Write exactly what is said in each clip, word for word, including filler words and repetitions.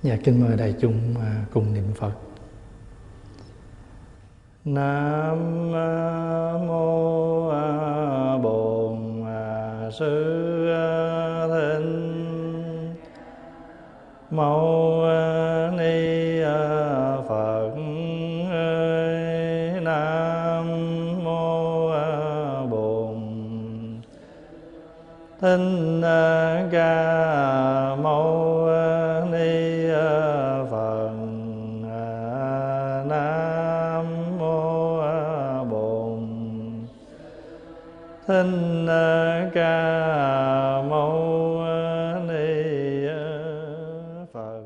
Dạ, kính mời đại chúng cùng niệm Phật. Nam mô Bổn Sư Thích Mâu Ni Phật. Nam mô Bổn Thích Ca Mâu Ni Phật. Nam mô Bổn Thích Ca Mâu Ni Phật.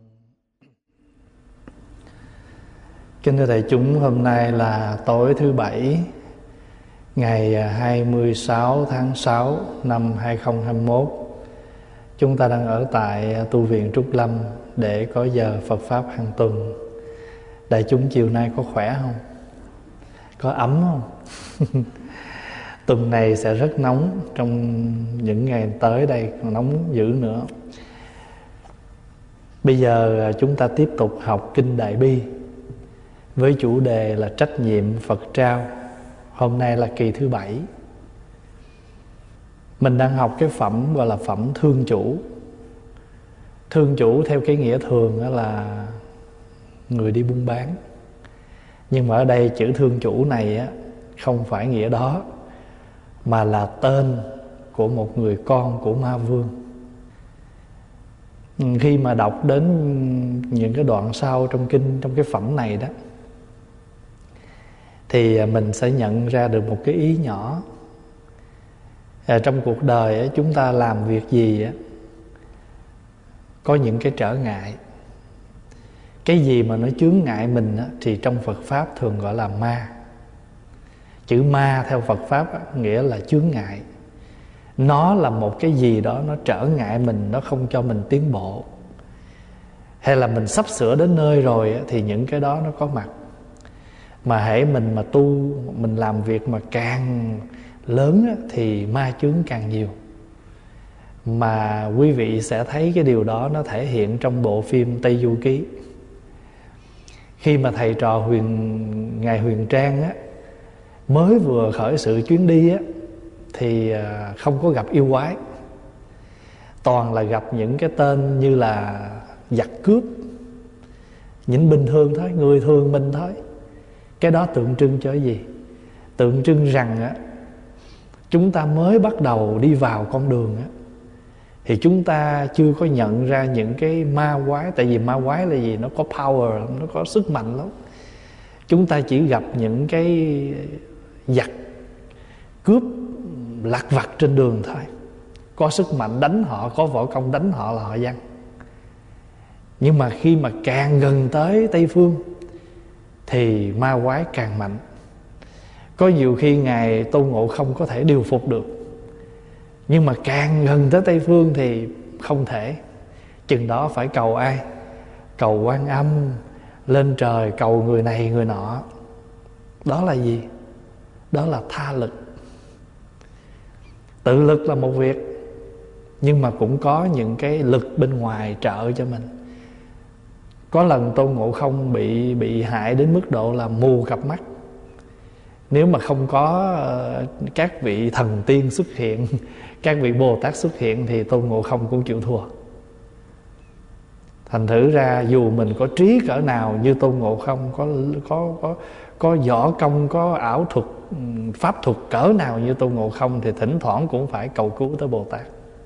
Kính thưa đại chúng, hôm nay là tối thứ Bảy, ngày hai mươi sáu tháng sáu năm hai không hai mốt. Chúng ta đang ở tại tu viện Trúc Lâm để có giờ Phật Pháp hàng tuần. Đại chúng chiều nay có khỏe không? Có ấm không? Tuần này sẽ rất nóng, trong những ngày tới đây còn nóng dữ nữa. Bây giờ chúng ta tiếp tục học Kinh Đại Bi với chủ đề là trách nhiệm Phật trao. Hôm nay là kỳ thứ bảy. Mình đang học cái phẩm gọi là phẩm thương chủ. Thương chủ theo cái nghĩa thường đó là người đi buôn bán. Nhưng mà ở đây chữ thương chủ này á, không phải nghĩa đó, mà là tên của một người con của Ma Vương. Khi mà đọc đến những cái đoạn sau trong kinh, trong cái phẩm này đó, thì mình sẽ nhận ra được một cái ý nhỏ. À, trong cuộc đời á, chúng ta làm việc gì á, có những cái trở ngại. Cái gì mà nó chướng ngại mình á, thì trong Phật Pháp thường gọi là ma. Chữ ma theo Phật Pháp á, nghĩa là chướng ngại. Nó là một cái gì đó nó trở ngại mình, nó không cho mình tiến bộ. Hay là mình sắp sửa đến nơi rồi á, thì những cái đó nó có mặt. Mà hễ mình mà tu, mình làm việc mà càng lớn á, thì ma chướng càng nhiều. Mà quý vị sẽ thấy cái điều đó nó thể hiện trong bộ phim Tây Du Ký. Khi mà thầy trò Huyền Ngài Huyền Trang á, mới vừa khởi sự chuyến đi á, thì không có gặp yêu quái. Toàn là gặp những cái tên như là giặc cướp, những bình thường thôi, người thường mình thôi. Cái đó tượng trưng cho cái gì? Tượng trưng rằng á, chúng ta mới bắt đầu đi vào con đường á, thì chúng ta chưa có nhận ra những cái ma quái. Tại vì ma quái là gì? Nó có power, nó có sức mạnh lắm. Chúng ta chỉ gặp những cái giặc cướp lặt vặt trên đường thôi. Có sức mạnh đánh họ, có võ công đánh họ là họ văng. Nhưng mà khi mà càng gần tới Tây Phương thì ma quái càng mạnh. Có nhiều khi Ngài Tôn Ngộ Không có thể điều phục được, nhưng mà càng gần tới Tây Phương thì không thể. Chừng đó phải cầu ai? Cầu Quan Âm, lên trời cầu người này người nọ. Đó là gì? Đó là tha lực. Tự lực là một việc, nhưng mà cũng có những cái lực bên ngoài trợ cho mình. Có lần Tôn Ngộ Không bị bị hại đến mức độ là mù cặp mắt. Nếu mà không có uh, các vị thần tiên xuất hiện, các vị Bồ Tát xuất hiện, thì Tôn Ngộ Không cũng chịu thua. Thành thử ra dù mình có trí cỡ nào như Tôn Ngộ Không, có có có có võ công, có ảo thuật, pháp thuật cỡ nào như Tôn Ngộ Không, thì thỉnh thoảng cũng phải cầu cứu tới Bồ Tát.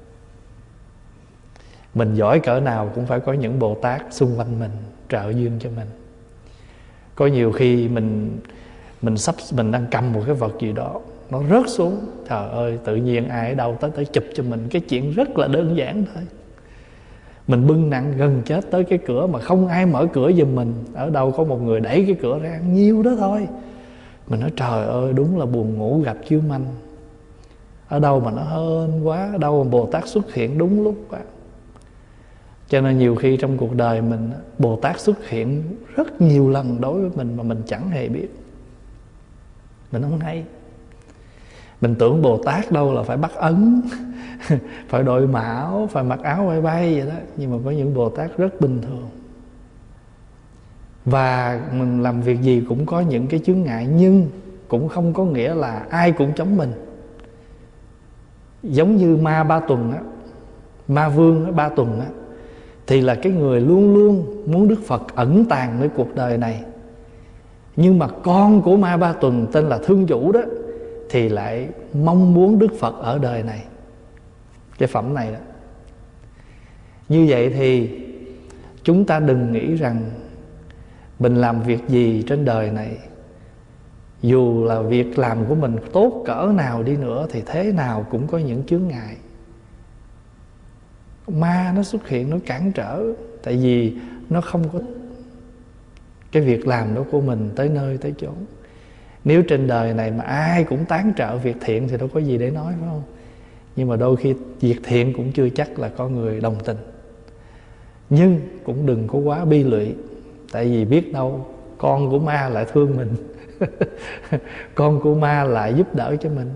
Mình giỏi cỡ nào cũng phải có những Bồ Tát xung quanh mình trợ duyên cho mình. Có nhiều khi mình mình sắp mình đang cầm một cái vật gì đó, nó rớt xuống, trời ơi, tự nhiên ai ở đâu tới tới chụp cho mình. Cái chuyện rất là đơn giản thôi. Mình bưng nặng gần chết tới cái cửa mà không ai mở cửa giùm mình. Ở đâu có một người đẩy cái cửa ra, nhiêu đó thôi. Mình nói trời ơi, đúng là buồn ngủ gặp chiếu manh. Ở đâu mà nó hên quá, ở đâu mà Bồ Tát xuất hiện đúng lúc quá. Cho nên nhiều khi trong cuộc đời mình, Bồ Tát xuất hiện rất nhiều lần đối với mình mà mình chẳng hề biết. Mình không hay. Mình tưởng Bồ Tát đâu là phải bắt ấn phải đội mão, phải mặc áo bay bay vậy đó. Nhưng mà có những Bồ Tát rất bình thường. Và mình làm việc gì cũng có những cái chướng ngại, nhưng cũng không có nghĩa là ai cũng chống mình. Giống như ma Ba Tuần á, ma vương á, Ba Tuần á, thì là cái người luôn luôn muốn Đức Phật ẩn tàng với cuộc đời này. Nhưng mà con của ma Ba Tuần tên là Thương Chủ đó thì lại mong muốn Đức Phật ở đời này. Cái phẩm này đó. Như vậy thì chúng ta đừng nghĩ rằng mình làm việc gì trên đời này, dù là việc làm của mình tốt cỡ nào đi nữa, thì thế nào cũng có những chướng ngại. Ma nó xuất hiện, nó cản trở. Tại vì nó không có cái việc làm đó của mình tới nơi tới chốn. Nếu trên đời này mà ai cũng tán trợ việc thiện thì đâu có gì để nói, phải không? Nhưng mà đôi khi việc thiện cũng chưa chắc là có người đồng tình. Nhưng cũng đừng có quá bi lụy. Tại vì biết đâu con của ma lại thương mình con của ma lại giúp đỡ cho mình.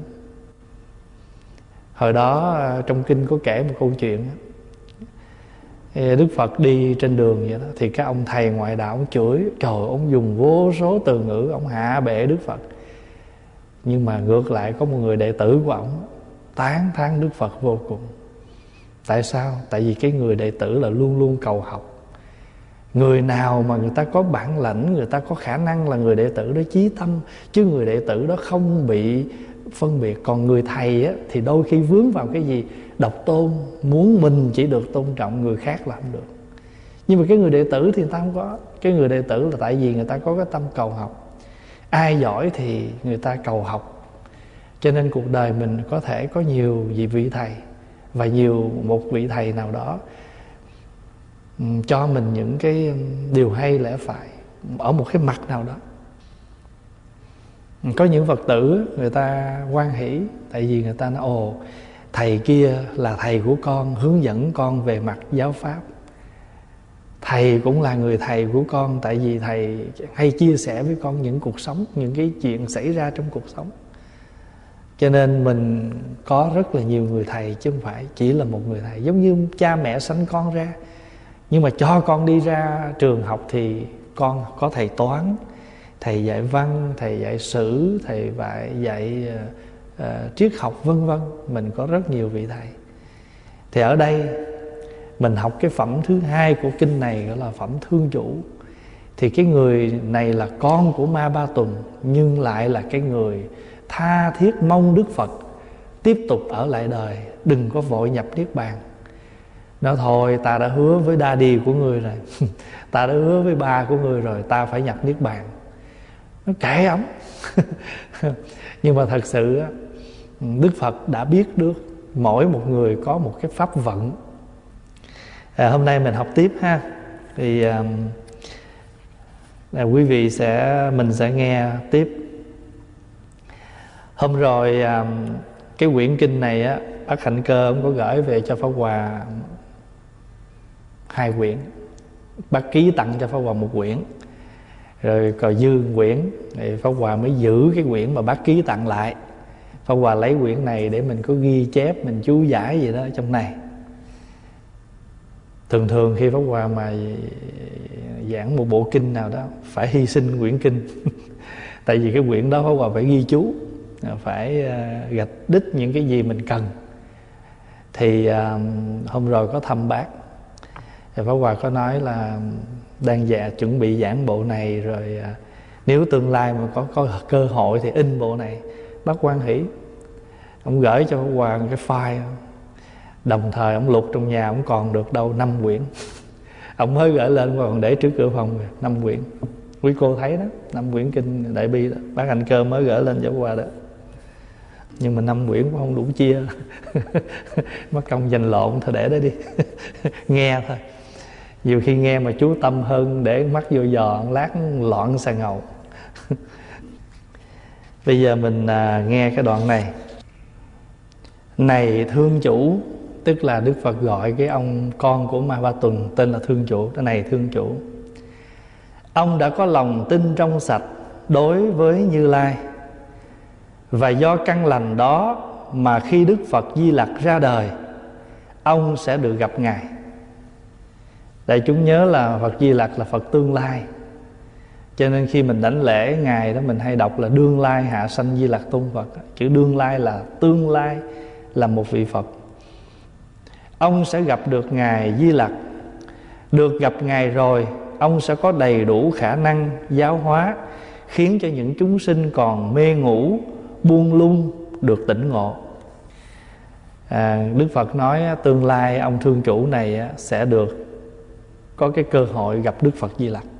Hồi đó trong kinh có kể một câu chuyện, Đức Phật đi trên đường vậy đó, thì các ông thầy ngoại đạo ông chửi, trời, ông dùng vô số từ ngữ, ông hạ bệ Đức Phật. Nhưng mà ngược lại có một người đệ tử của ông tán thán Đức Phật vô cùng. Tại sao? Tại vì cái người đệ tử là luôn luôn cầu học. Người nào mà người ta có bản lãnh, người ta có khả năng là người đệ tử đó chí tâm, chứ người đệ tử đó không bị phân biệt. Còn người thầy á, thì đôi khi vướng vào cái gì độc tôn, muốn mình chỉ được tôn trọng, người khác là không được. Nhưng mà cái người đệ tử thì người ta không có. Cái người đệ tử là tại vì người ta có cái tâm cầu học. Ai giỏi thì người ta cầu học. Cho nên cuộc đời mình có thể có nhiều vị thầy, và nhiều một vị thầy nào đó cho mình những cái điều hay lẽ phải ở một cái mặt nào đó. Có những Phật tử người ta hoan hỷ, tại vì người ta nói ồ, thầy kia là thầy của con, hướng dẫn con về mặt giáo pháp. Thầy cũng là người thầy của con, tại vì thầy hay chia sẻ với con những cuộc sống, những cái chuyện xảy ra trong cuộc sống. Cho nên mình có rất là nhiều người thầy, chứ không phải chỉ là một người thầy. Giống như cha mẹ sanh con ra, nhưng mà cho con đi ra trường học thì con có thầy toán, thầy dạy văn, thầy dạy sử, thầy dạy uh, uh, triết học vân vân. Mình có rất nhiều vị thầy. Thì ở đây mình học cái phẩm thứ hai của kinh này, gọi là phẩm Thương Chủ. Thì cái người này là con của ma Ba Tuần, nhưng lại là cái người tha thiết mong Đức Phật tiếp tục ở lại đời, đừng có vội nhập Niết Bàn. Nói thôi, ta đã hứa với daddy của người rồi ta đã hứa với ba của người rồi, ta phải nhập Niết Bàn. Nó kệ ổng Nhưng mà thật sự Đức Phật đã biết được mỗi một người có một cái pháp vận. à, Hôm nay mình học tiếp ha. Thì à, à, quý vị sẽ Mình sẽ nghe tiếp. Hôm rồi à, cái quyển kinh này á, bác Hạnh Cơ ông có gửi về cho Pháp Hòa hai quyển. Bác ký tặng cho Pháp Hòa một quyển, rồi còn dư quyển thì Pháp Hòa mới giữ cái quyển mà bác ký tặng lại. Pháp Hòa lấy quyển này để mình có ghi chép, mình chú giải gì đó ở trong này. Thường thường khi Pháp Hòa mà giảng một bộ kinh nào đó phải hy sinh quyển kinh tại vì cái quyển đó Pháp Hòa phải ghi chú, phải gạch đích những cái gì mình cần. Thì hôm rồi có thăm bác, thì Pháp Hòa có nói là đang dạ chuẩn bị giảng bộ này, rồi à, nếu tương lai mà có, có cơ hội thì in bộ này. Bác hoan hỷ, ông gửi cho Pháp Hòa cái file. Đồng thời ông lục trong nhà ông còn được đâu năm quyển ông mới gửi lên, còn để trước cửa phòng năm quyển. Quý cô thấy đó, năm quyển kinh Đại Bi đó, bác Hạnh Cơ mới gửi lên cho Pháp Hòa đó. Nhưng mà năm quyển cũng không đủ chia mất công dành lộn, thôi để đó đi nghe thôi. Nhiều khi nghe mà chú tâm hơn, để mắt vô giò lát loạn xà ngầu Bây giờ mình à, nghe cái đoạn này. Này Thương Chủ, tức là Đức Phật gọi cái ông con của ma Ba Tuần tên là Thương Chủ. Cái này Thương Chủ, ông đã có lòng tin trong sạch đối với Như Lai, Và do căn lành đó mà khi Đức Phật Di Lặc ra đời, ông sẽ được gặp Ngài. Đại chúng nhớ là Phật Di Lặc là Phật tương lai, cho nên khi mình đảnh lễ Ngài đó, mình hay đọc là đương lai hạ sanh Di Lặc Tôn Phật. Chữ đương lai là tương lai, là một vị Phật. Ông sẽ gặp được Ngài Di Lặc. Được gặp Ngài rồi, ông sẽ có đầy đủ khả năng giáo hóa, khiến cho những chúng sinh còn mê ngủ, buông lung được tỉnh ngộ. à, Đức Phật nói tương lai ông thương chủ này sẽ được có cái cơ hội gặp Đức Phật Di Lặc.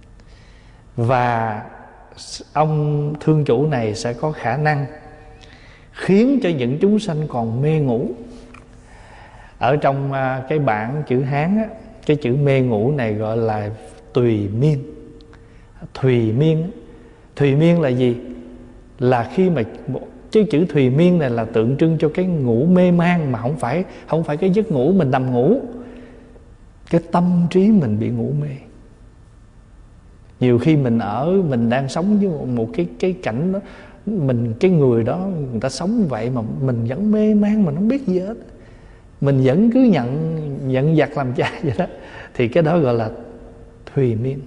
Và ông thương chủ này sẽ có khả năng khiến cho những chúng sanh còn mê ngủ. Ở trong cái bản chữ Hán á, cái chữ mê ngủ này gọi là tùy miên. Thùy miên. Thùy miên là gì? Là khi mà cái chữ thùy miên này là tượng trưng cho cái ngủ mê man, mà không phải không phải cái giấc ngủ mình nằm ngủ. Cái tâm trí mình bị ngủ mê. Nhiều khi mình ở mình đang sống với một, một cái cái cảnh đó, mình cái người đó người ta sống vậy mà mình vẫn mê man, mình không biết gì hết. Mình vẫn cứ nhận nhận giặc làm cha vậy đó. Thì cái đó gọi là thùy miên.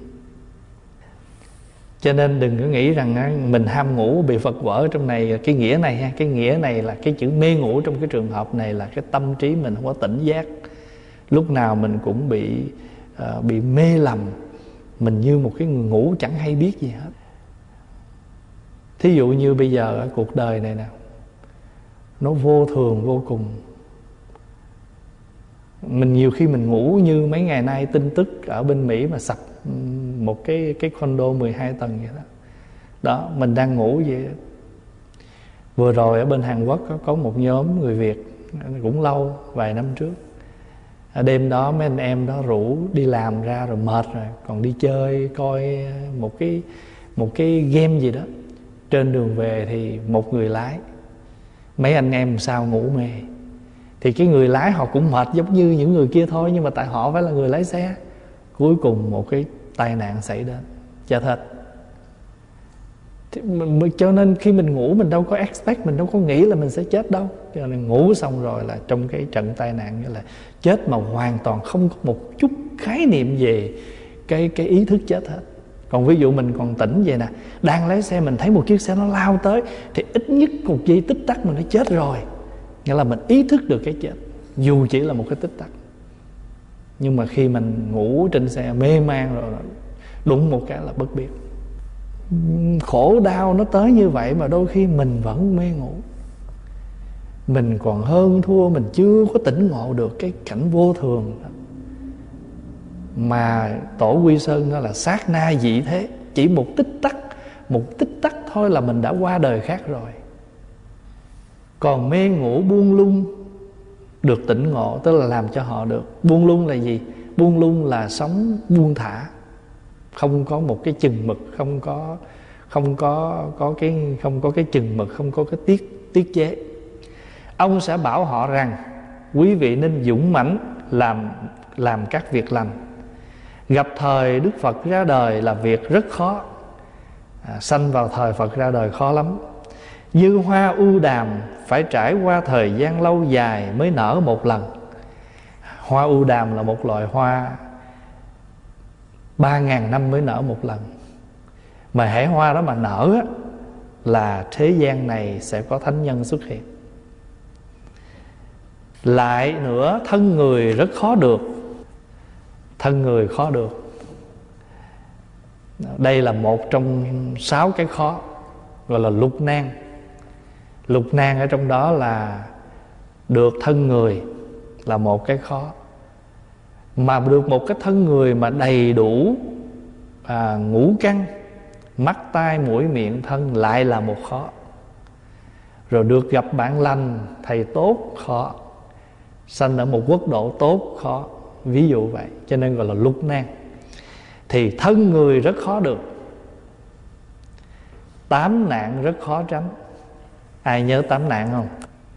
Cho nên đừng có nghĩ rằng mình ham ngủ bị Phật vỡ trong này. Cái nghĩa này ha, cái nghĩa này là cái chữ mê ngủ trong cái trường hợp này là cái tâm trí mình không có tỉnh giác. Lúc nào mình cũng bị uh, bị mê lầm. Mình như một cái người ngủ chẳng hay biết gì hết. Thí dụ như bây giờ ở cuộc đời này nè, nó vô thường vô cùng. Mình nhiều khi mình ngủ, như mấy ngày nay tin tức ở bên Mỹ mà sập một cái cái condo mười hai tầng vậy đó. Đó, mình đang ngủ vậy đó. Vừa rồi ở bên Hàn Quốc có, có một nhóm người Việt, cũng lâu, vài năm trước. Ở đêm đó mấy anh em đó rủ đi làm ra rồi mệt rồi, còn đi chơi coi một cái một cái game gì đó. Trên đường về thì một người lái, mấy anh em sao ngủ mê. Thì cái người lái họ cũng mệt giống như những người kia thôi, nhưng mà tại họ phải là người lái xe. Cuối cùng một cái tai nạn xảy đến, chết hết. Thì, cho nên khi mình ngủ mình đâu có expect, mình đâu có nghĩ là mình sẽ chết đâu. Cho nên ngủ xong rồi là trong cái trận tai nạn như là chết mà hoàn toàn không có một chút khái niệm về cái, cái ý thức chết hết. Còn ví dụ mình còn tỉnh vậy nè, đang lái xe mình thấy một chiếc xe nó lao tới, thì ít nhất một giây tích tắc mình đã chết rồi. Nghĩa là mình ý thức được cái chết, dù chỉ là một cái tích tắc. Nhưng mà khi mình ngủ trên xe mê man rồi, đụng một cái là bất biết. Khổ đau nó tới như vậy mà đôi khi mình vẫn mê ngủ. Mình còn hơn thua, mình chưa có tỉnh ngộ được cái cảnh vô thường đó. Mà Tổ Quy Sơn nó là sát na dị thế. Chỉ một tích tắc, một tích tắc thôi là mình đã qua đời khác rồi. Còn mê ngủ buông lung được tỉnh ngộ, tức là làm cho họ được. Buông lung là gì? Buông lung là sống buông thả, không có một cái chừng mực, không có không có có cái không có cái chừng mực, không có cái tiết tiết chế. Ông sẽ bảo họ rằng quý vị nên dũng mãnh làm làm các việc lành. Gặp thời Đức Phật ra đời là việc rất khó. À, sanh vào thời Phật ra đời khó lắm. Như hoa ưu đàm phải trải qua thời gian lâu dài mới nở một lần. Hoa ưu đàm là một loài hoa ba ngàn năm mới nở một lần. Mà hễ hoa đó mà nở á, là thế gian này sẽ có thánh nhân xuất hiện. Lại nữa, thân người rất khó được. Thân người khó được. Đây là một trong sáu cái khó, gọi là lục nan. Lục nan ở trong đó là được thân người là một cái khó. Mà được một cái thân người mà đầy đủ à, ngũ căn, mắt, tai, mũi, miệng, thân lại là một khó. Rồi được gặp bạn lành, thầy tốt, khó. Sanh ở một quốc độ tốt, khó. Ví dụ vậy, cho nên gọi là lục nan. Thì thân người rất khó được. Tám nạn rất khó tránh. Ai nhớ tám nạn không?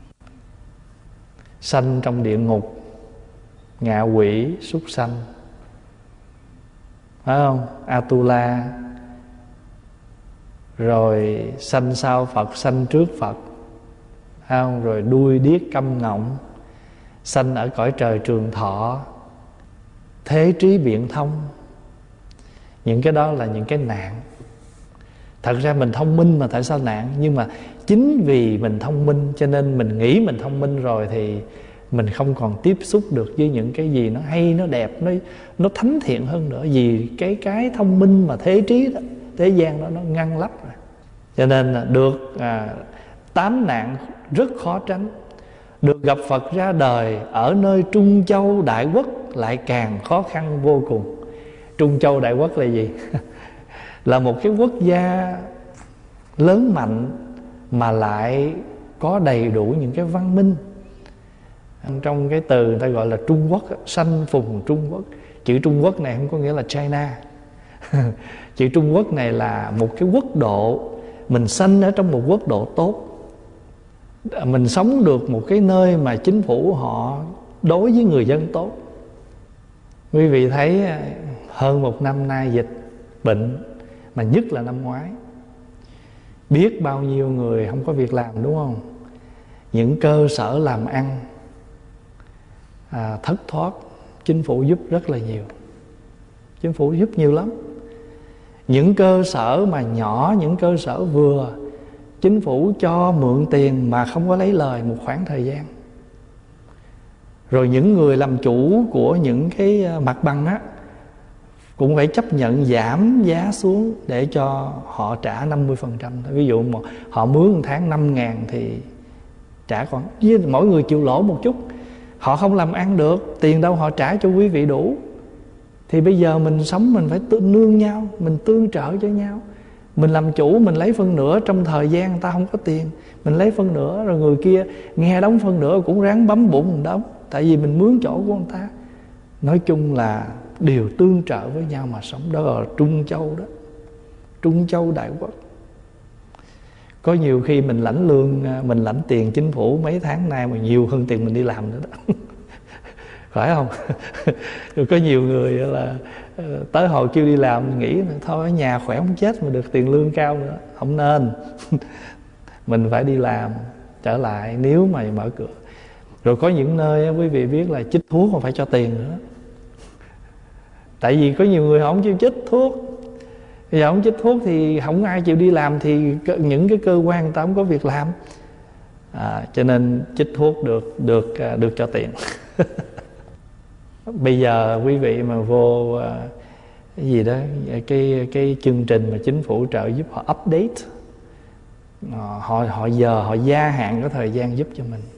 Sanh trong địa ngục, ngạ quỷ, súc sanh, phải không? Atula. rồi sanh sau Phật, sanh trước Phật, không? Rồi đuôi điếc câm ngọng, sanh ở cõi trời trường thọ, thế trí biện thông. Những cái đó là những cái nạn. Thật ra mình thông minh mà tại sao nạn? Nhưng mà chính vì mình thông minh cho nên mình nghĩ mình thông minh rồi thì mình không còn tiếp xúc được với những cái gì nó hay, nó đẹp, nó nó thánh thiện hơn nữa. Vì cái cái thông minh mà thế trí đó, thế gian đó nó ngăn lấp rồi. Cho nên là được à, tám nạn rất khó tránh. Được gặp Phật ra đời ở nơi Trung Châu Đại Quốc lại càng khó khăn vô cùng. Trung Châu Đại Quốc là gì? Là một cái quốc gia lớn mạnh mà lại có đầy đủ những cái văn minh. Trong cái từ người ta gọi là Trung Quốc, sanh phùng Trung Quốc. Chữ Trung Quốc này không có nghĩa là China. Chữ Trung Quốc này là một cái quốc độ. Mình sanh ở trong một quốc độ tốt. Mình sống được một cái nơi mà chính phủ họ đối với người dân tốt. Quý vị thấy hơn một năm nay dịch bệnh, mà nhất là năm ngoái, biết bao nhiêu người không có việc làm, đúng không? Những cơ sở làm ăn à, thất thoát. Chính phủ giúp rất là nhiều. Chính phủ giúp nhiều lắm. Những cơ sở mà nhỏ, những cơ sở vừa, chính phủ cho mượn tiền mà không có lấy lời một khoảng thời gian. Rồi những người làm chủ của những cái mặt bằng á cũng phải chấp nhận giảm giá xuống để cho họ trả năm mươi phần trăm. Ví dụ mà họ mướn một tháng năm ngàn thì trả còn, với mỗi người chịu lỗ một chút. Họ không làm ăn được, tiền đâu họ trả cho quý vị đủ. Thì bây giờ mình sống mình phải nương nhau, mình tương trợ cho nhau. Mình làm chủ, mình lấy phân nửa trong thời gian người ta không có tiền, mình lấy phân nửa, rồi người kia nghe đóng phân nửa cũng ráng bấm bụng mình đóng, tại vì mình mướn chỗ của người ta. Nói chung là đều tương trợ với nhau mà sống. Đó là Trung Châu đó, Trung Châu Đại Quốc. Có nhiều khi mình lãnh lương, mình lãnh tiền chính phủ mấy tháng nay mà nhiều hơn tiền mình đi làm nữa đó. Phải không? Có nhiều người là tới hồi kêu đi làm nghĩ thôi ở nhà khỏe không chết mà được tiền lương cao nữa. Không nên. Mình phải đi làm trở lại nếu mà mở cửa. Rồi có những nơi quý vị biết là chích thuốc mà phải cho tiền nữa. Tại vì có nhiều người họ không chịu chích thuốc. Bây giờ không chích thuốc thì không ai chịu đi làm, thì những cái cơ quan người ta không có việc làm. À, cho nên chích thuốc được được được cho tiền. Bây giờ quý vị mà vô cái gì đó, cái cái chương trình mà chính phủ trợ giúp họ update, họ họ giờ họ gia hạn cái thời gian giúp cho mình,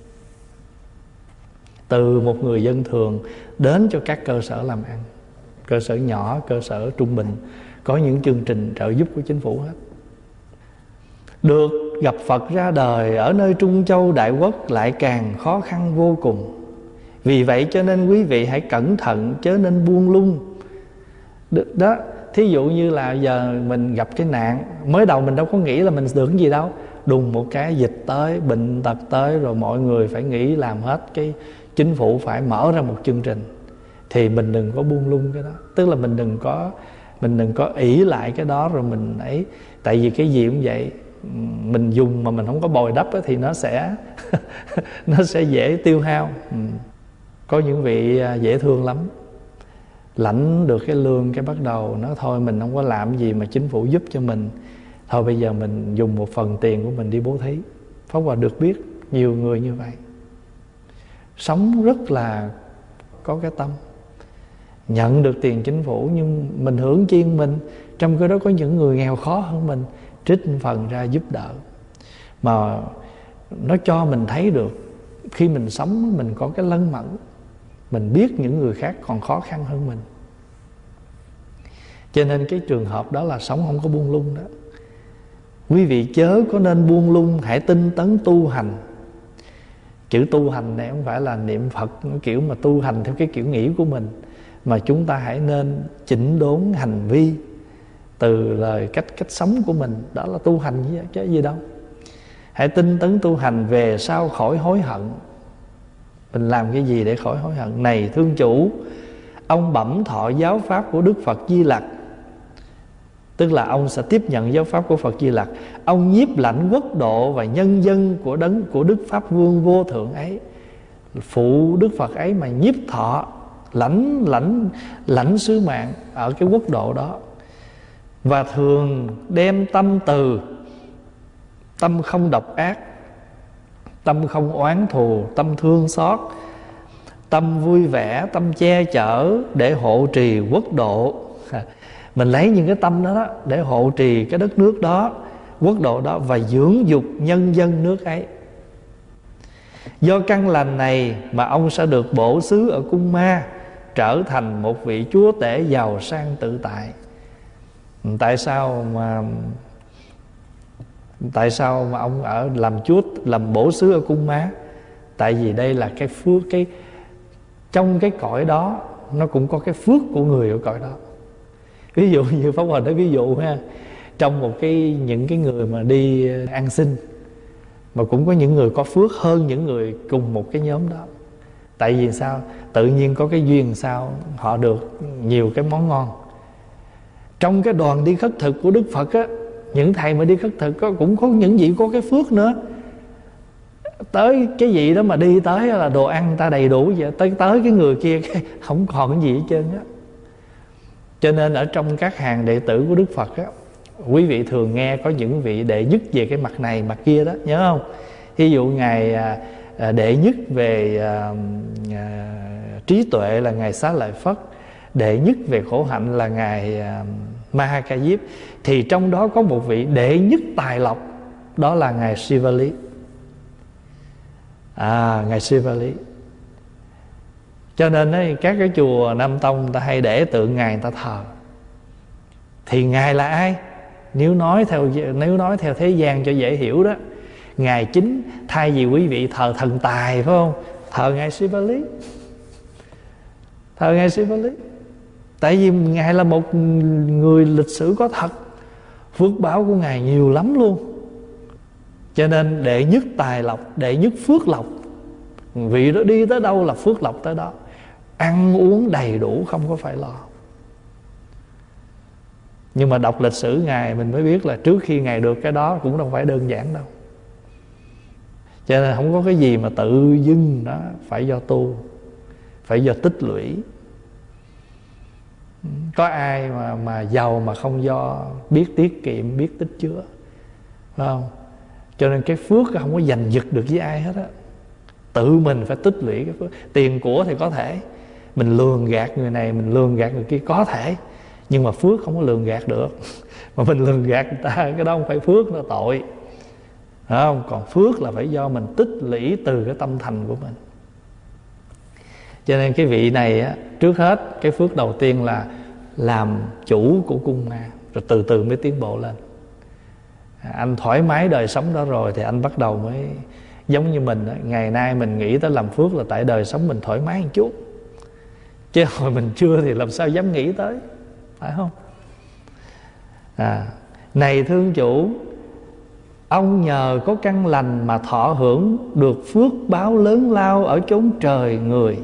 từ một người dân thường đến cho các cơ sở làm ăn, cơ sở nhỏ, cơ sở trung bình, có những chương trình trợ giúp của chính phủ hết. Được gặp Phật ra đời ở nơi Trung Châu Đại Quốc lại càng khó khăn vô cùng. Vì vậy cho nên quý vị hãy cẩn thận, chớ nên buông lung. Đó, thí dụ như là giờ mình gặp cái nạn, mới đầu mình đâu có nghĩ là mình được cái gì đâu. Đùng một cái dịch tới, bệnh tật tới, rồi mọi người phải nghĩ làm hết, cái chính phủ phải mở ra một chương trình. Thì mình đừng có buông lung cái đó. Tức là mình đừng có Mình đừng có ỷ lại cái đó rồi mình ấy. Tại vì cái gì cũng vậy, mình dùng mà mình không có bồi đắp ấy, thì nó sẽ nó sẽ dễ tiêu hao. Có những vị dễ thương lắm, lãnh được cái lương cái bắt đầu nói thôi mình không có làm gì mà chính phủ giúp cho mình, thôi bây giờ mình dùng một phần tiền của mình đi bố thí. Pháp Hòa được biết nhiều người như vậy, sống rất là có cái tâm, nhận được tiền chính phủ nhưng mình hưởng chiên mình. Trong cái đó có những người nghèo khó hơn mình, trích phần ra giúp đỡ. Mà nó cho mình thấy được khi mình sống mình có cái lân mẫn, mình biết những người khác còn khó khăn hơn mình. Cho nên cái trường hợp đó là sống không có buông lung đó. Quý vị chớ có nên buông lung, hãy tinh tấn tu hành. Chữ tu hành này không phải là niệm Phật kiểu mà tu hành theo cái kiểu nghĩ của mình, mà chúng ta hãy nên chỉnh đốn hành vi từ lời cách cách sống của mình. Đó là tu hành chứ, chứ gì đâu. Hãy tinh tấn tu hành về sau khỏi hối hận. Mình làm cái gì để khỏi hối hận? Này thương chủ, ông bẩm thọ giáo pháp của Đức Phật Di Lặc. Tức là ông sẽ tiếp nhận giáo pháp của Phật Di Lặc. Ông nhiếp lãnh quốc độ và nhân dân của đấng của Đức Pháp Vương vô thượng ấy, phụ Đức Phật ấy mà nhiếp thọ, lãnh lãnh lãnh sứ mạng ở cái quốc độ đó. Và thường đem tâm từ, tâm không độc ác, tâm không oán thù, tâm thương xót, tâm vui vẻ, tâm che chở để hộ trì quốc độ. Mình lấy những cái tâm đó, đó để hộ trì cái đất nước đó, quốc độ đó, và dưỡng dục nhân dân nước ấy. Do căn lành này mà ông sẽ được bổ xứ ở cung ma, trở thành một vị chúa tể giàu sang tự tại. Tại sao mà Tại sao mà ông ở làm chúa, làm bổ xứ ở cung ma? Tại vì đây là cái phước, cái trong cái cõi đó nó cũng có cái phước của người ở cõi đó. Ví dụ như Pháp Hòa nói ví dụ ha, trong một cái những cái người mà đi ăn xin, mà cũng có những người có phước hơn những người cùng một cái nhóm đó. Tại vì sao? Tự nhiên có cái duyên sao họ được nhiều cái món ngon. Trong cái đoàn đi khất thực của Đức Phật á, những thầy mà đi khất thực á, cũng có những vị có cái phước nữa. Tới cái vị đó mà đi tới là đồ ăn người ta đầy đủ vậy, tới tới cái người kia không còn cái gì hết trơn á. Cho nên ở trong các hàng đệ tử của Đức Phật á, quý vị thường nghe có những vị đệ nhất về cái mặt này mặt kia đó, nhớ không? Ví dụ ngài à, đệ nhất về à, à, trí tuệ là ngài Xá Lợi Phất, đệ nhất về khổ hạnh là ngài à, Ma Ha Ca Diếp. Thì trong đó có một vị đệ nhất tài lộc, đó là ngài Sivali. À, ngài Sivali. Cho nên ấy, các cái chùa Nam Tông ta hay để tượng ngài người ta thờ. Thì ngài là ai? Nếu nói theo nếu nói theo thế gian cho dễ hiểu đó, ngài chính thay vì quý vị thờ thần tài phải không? Thờ ngài Sivali. Thờ ngài Sivali. Tại vì ngài là một người lịch sử có thật, phước báo của ngài nhiều lắm luôn. Cho nên đệ nhất tài lộc, đệ nhất phước lộc. Vị đó đi tới đâu là phước lộc tới đó, ăn uống đầy đủ không có phải lo. Nhưng mà đọc lịch sử ngài mình mới biết là trước khi ngài được cái đó cũng không phải đơn giản đâu. Cho nên không có cái gì mà tự dưng đó, phải do tu, phải do tích lũy. Có ai mà, mà giàu mà không do biết tiết kiệm, biết tích chứa, phải không? Cho nên cái phước không có giành giật được với ai hết á. Tự mình phải tích lũy cái phước. Tiền của thì có thể mình lường gạt người này, mình lường gạt người kia có thể, nhưng mà phước không có lường gạt được. Mà mình lường gạt người ta, cái đó không phải phước, nó tội, phải không? Còn phước là phải do mình tích lũy từ cái tâm thành của mình. Cho nên cái vị này á, trước hết cái phước đầu tiên là làm chủ của cung ma, rồi từ từ mới tiến bộ lên. Anh thoải mái đời sống đó rồi thì anh bắt đầu mới giống như mình đó. Ngày nay mình nghĩ tới làm phước là tại đời sống mình thoải mái một chút, chứ hồi mình chưa thì làm sao dám nghĩ tới, phải không? À, này thương chủ, ông nhờ có căn lành mà thọ hưởng được phước báo lớn lao ở chốn trời người.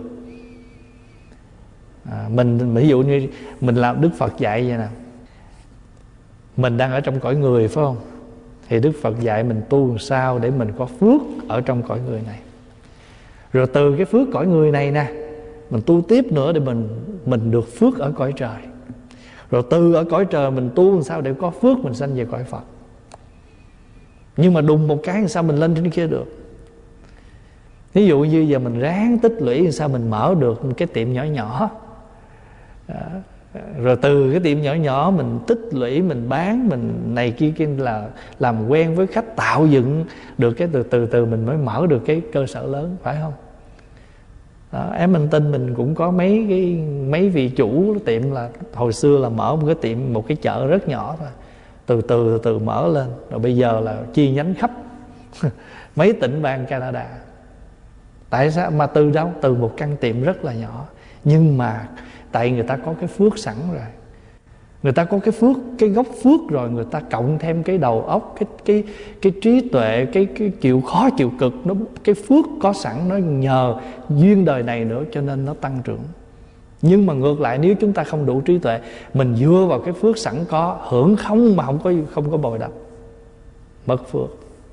À, mình ví dụ như mình làm Đức Phật dạy vậy nè, mình đang ở trong cõi người phải không? Thì Đức Phật dạy mình tu làm sao để mình có phước ở trong cõi người này. Rồi từ cái phước cõi người này nè, mình tu tiếp nữa để mình mình được phước ở cõi trời. Rồi từ ở cõi trời mình tu làm sao để có phước mình sanh về cõi Phật. Nhưng mà đùng một cái làm sao mình lên trên kia được. Ví dụ như giờ mình ráng tích lũy làm sao mình mở được một cái tiệm nhỏ nhỏ. Đó. Rồi từ cái tiệm nhỏ nhỏ mình tích lũy, mình bán, mình này kia kia là làm quen với khách, tạo dựng được cái từ từ từ mình mới mở được cái cơ sở lớn, phải không? Đó, em mình tin mình cũng có mấy cái mấy vị chủ tiệm là hồi xưa là mở một cái tiệm, một cái chợ rất nhỏ thôi, từ từ từ từ mở lên, rồi bây giờ là chi nhánh khắp mấy tỉnh bang Canada. Tại sao? Mà từ đâu? Từ một căn tiệm rất là nhỏ, nhưng mà tại người ta có cái phước sẵn rồi, người ta có cái phước, cái gốc phước rồi, người ta cộng thêm cái đầu óc, cái cái cái trí tuệ, cái cái chịu khó chịu cực, nó cái phước có sẵn, nó nhờ duyên đời này nữa cho nên nó tăng trưởng. Nhưng mà ngược lại, nếu chúng ta không đủ trí tuệ, mình dựa vào cái phước sẵn có, hưởng không mà không có không có bồi đắp, mất phước.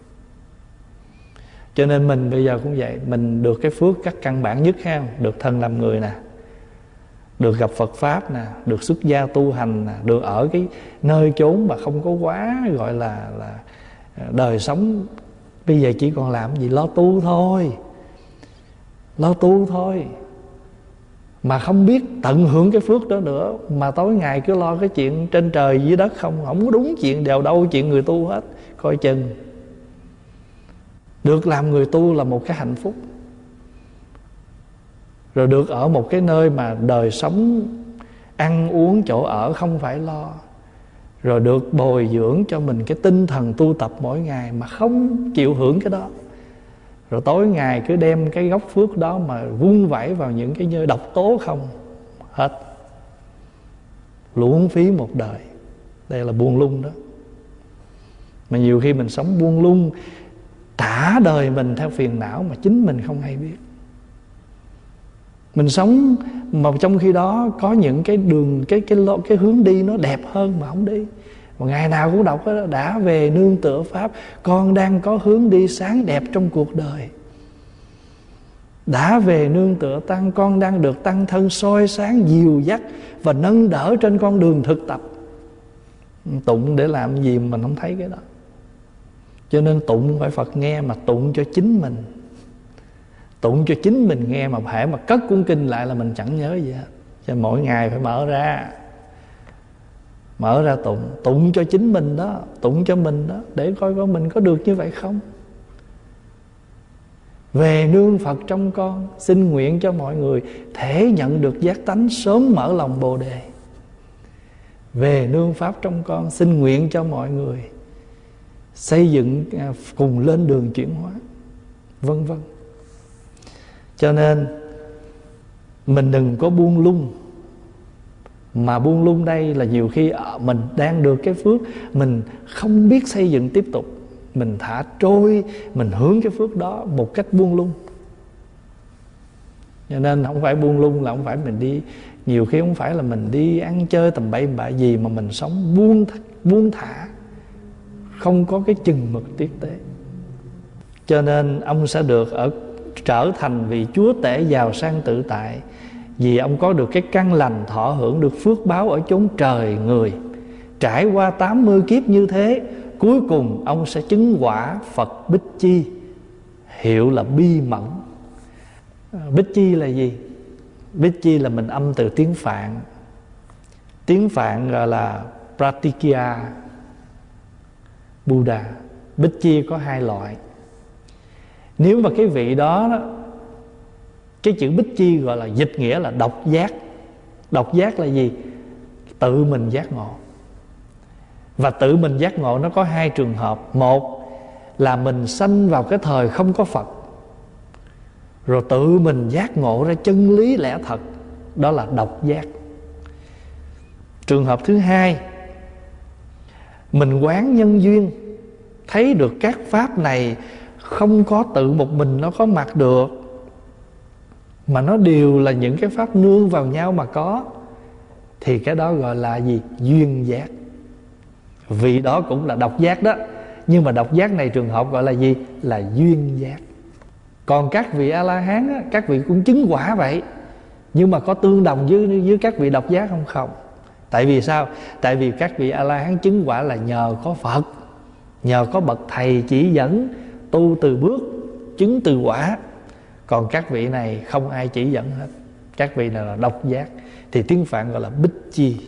Cho nên mình bây giờ cũng vậy, mình được cái phước các căn bản nhất ha, được thân làm người nè, được gặp Phật Pháp nè, được xuất gia tu hành nè, được ở cái nơi chốn mà không có quá gọi là là đời sống. Bây giờ chỉ còn làm gì? Lo tu thôi, lo tu thôi. Mà không biết tận hưởng cái phước đó nữa, mà tối ngày cứ lo cái chuyện trên trời dưới đất không, không có đúng chuyện đều đâu chuyện người tu hết. Coi chừng. Được làm người tu là một cái hạnh phúc. Rồi được ở một cái nơi mà đời sống, ăn uống chỗ ở không phải lo. Rồi được bồi dưỡng cho mình cái tinh thần tu tập mỗi ngày mà không chịu hưởng cái đó. Rồi tối ngày cứ đem cái gốc phước đó mà vung vẩy vào những cái như độc tố không. Hết. Uổng phí một đời. Đây là buông lung đó. Mà nhiều khi mình sống buông lung, trả đời mình theo phiền não mà chính mình không hay biết. Mình sống mà trong khi đó có những cái đường, cái cái cái, cái hướng đi nó đẹp hơn mà không đi. Mà ngày nào cũng đọc đó, đã về nương tựa Pháp, con đang có hướng đi sáng đẹp trong cuộc đời. Đã về nương tựa Tăng, con đang được Tăng thân soi sáng, dìu dắt và nâng đỡ trên con đường thực tập. Tụng để làm gì mà mình không thấy cái đó. Cho nên tụng phải Phật nghe, mà tụng cho chính mình. Tụng cho chính mình nghe, mà phải mà cất cuốn kinh lại là mình chẳng nhớ gì hết. Cho mỗi ngày phải mở ra, mở ra tụng. Tụng cho chính mình đó, tụng cho mình đó, để coi coi mình có được như vậy không. Về nương Phật trong con, xin nguyện cho mọi người thể nhận được giác tánh, sớm mở lòng Bồ Đề. Về nương Pháp trong con, xin nguyện cho mọi người xây dựng cùng lên đường chuyển hóa, vân vân. Cho nên mình đừng có buông lung. Mà buông lung đây là nhiều khi mình đang được cái phước, mình không biết xây dựng tiếp tục, mình thả trôi, mình hướng cái phước đó một cách buông lung. Cho nên không phải buông lung là không phải mình đi, nhiều khi không phải là mình đi ăn chơi tầm bậy bạ gì, mà mình sống buông buông thả, không có cái chừng mực tiết tế. Cho nên ông sẽ được ở trở thành vị chúa tể giàu sang tự tại, vì ông có được cái căn lành, thọ hưởng được phước báo ở chốn trời người. Trải qua tám mươi kiếp như thế, cuối cùng ông sẽ chứng quả Phật Bích Chi, hiệu là Bi Mẫn. Bích Chi là gì? Bích Chi là mình âm từ tiếng Phạn. Tiếng Phạn gọi là Pratikya Buddha. Bích Chi có hai loại. Nếu mà cái vị đó, đó cái chữ Bích Chi gọi là dịch nghĩa là độc giác. Độc giác là gì? Tự mình giác ngộ. Và tự mình giác ngộ nó có hai trường hợp. Một là mình sanh vào cái thời không có Phật, rồi tự mình giác ngộ ra chân lý lẽ thật, đó là độc giác. Trường hợp thứ hai, mình quán nhân duyên, thấy được các pháp này không có tự một mình nó có mặt được, mà nó đều là những cái pháp nương vào nhau mà có, thì cái đó gọi là gì? Duyên giác. Vị đó cũng là độc giác đó, nhưng mà độc giác này trường hợp gọi là gì? Là duyên giác. Còn các vị A-la-hán á, các vị cũng chứng quả vậy, nhưng mà có tương đồng với, với các vị độc giác không? Không. Tại vì sao? Tại vì các vị A-la-hán chứng quả là nhờ có Phật, nhờ có bậc thầy chỉ dẫn, tu từ bước, chứng từ quả. Còn các vị này không ai chỉ dẫn hết, các vị này là độc giác. Thì tiếng Phạn gọi là Bích Chi.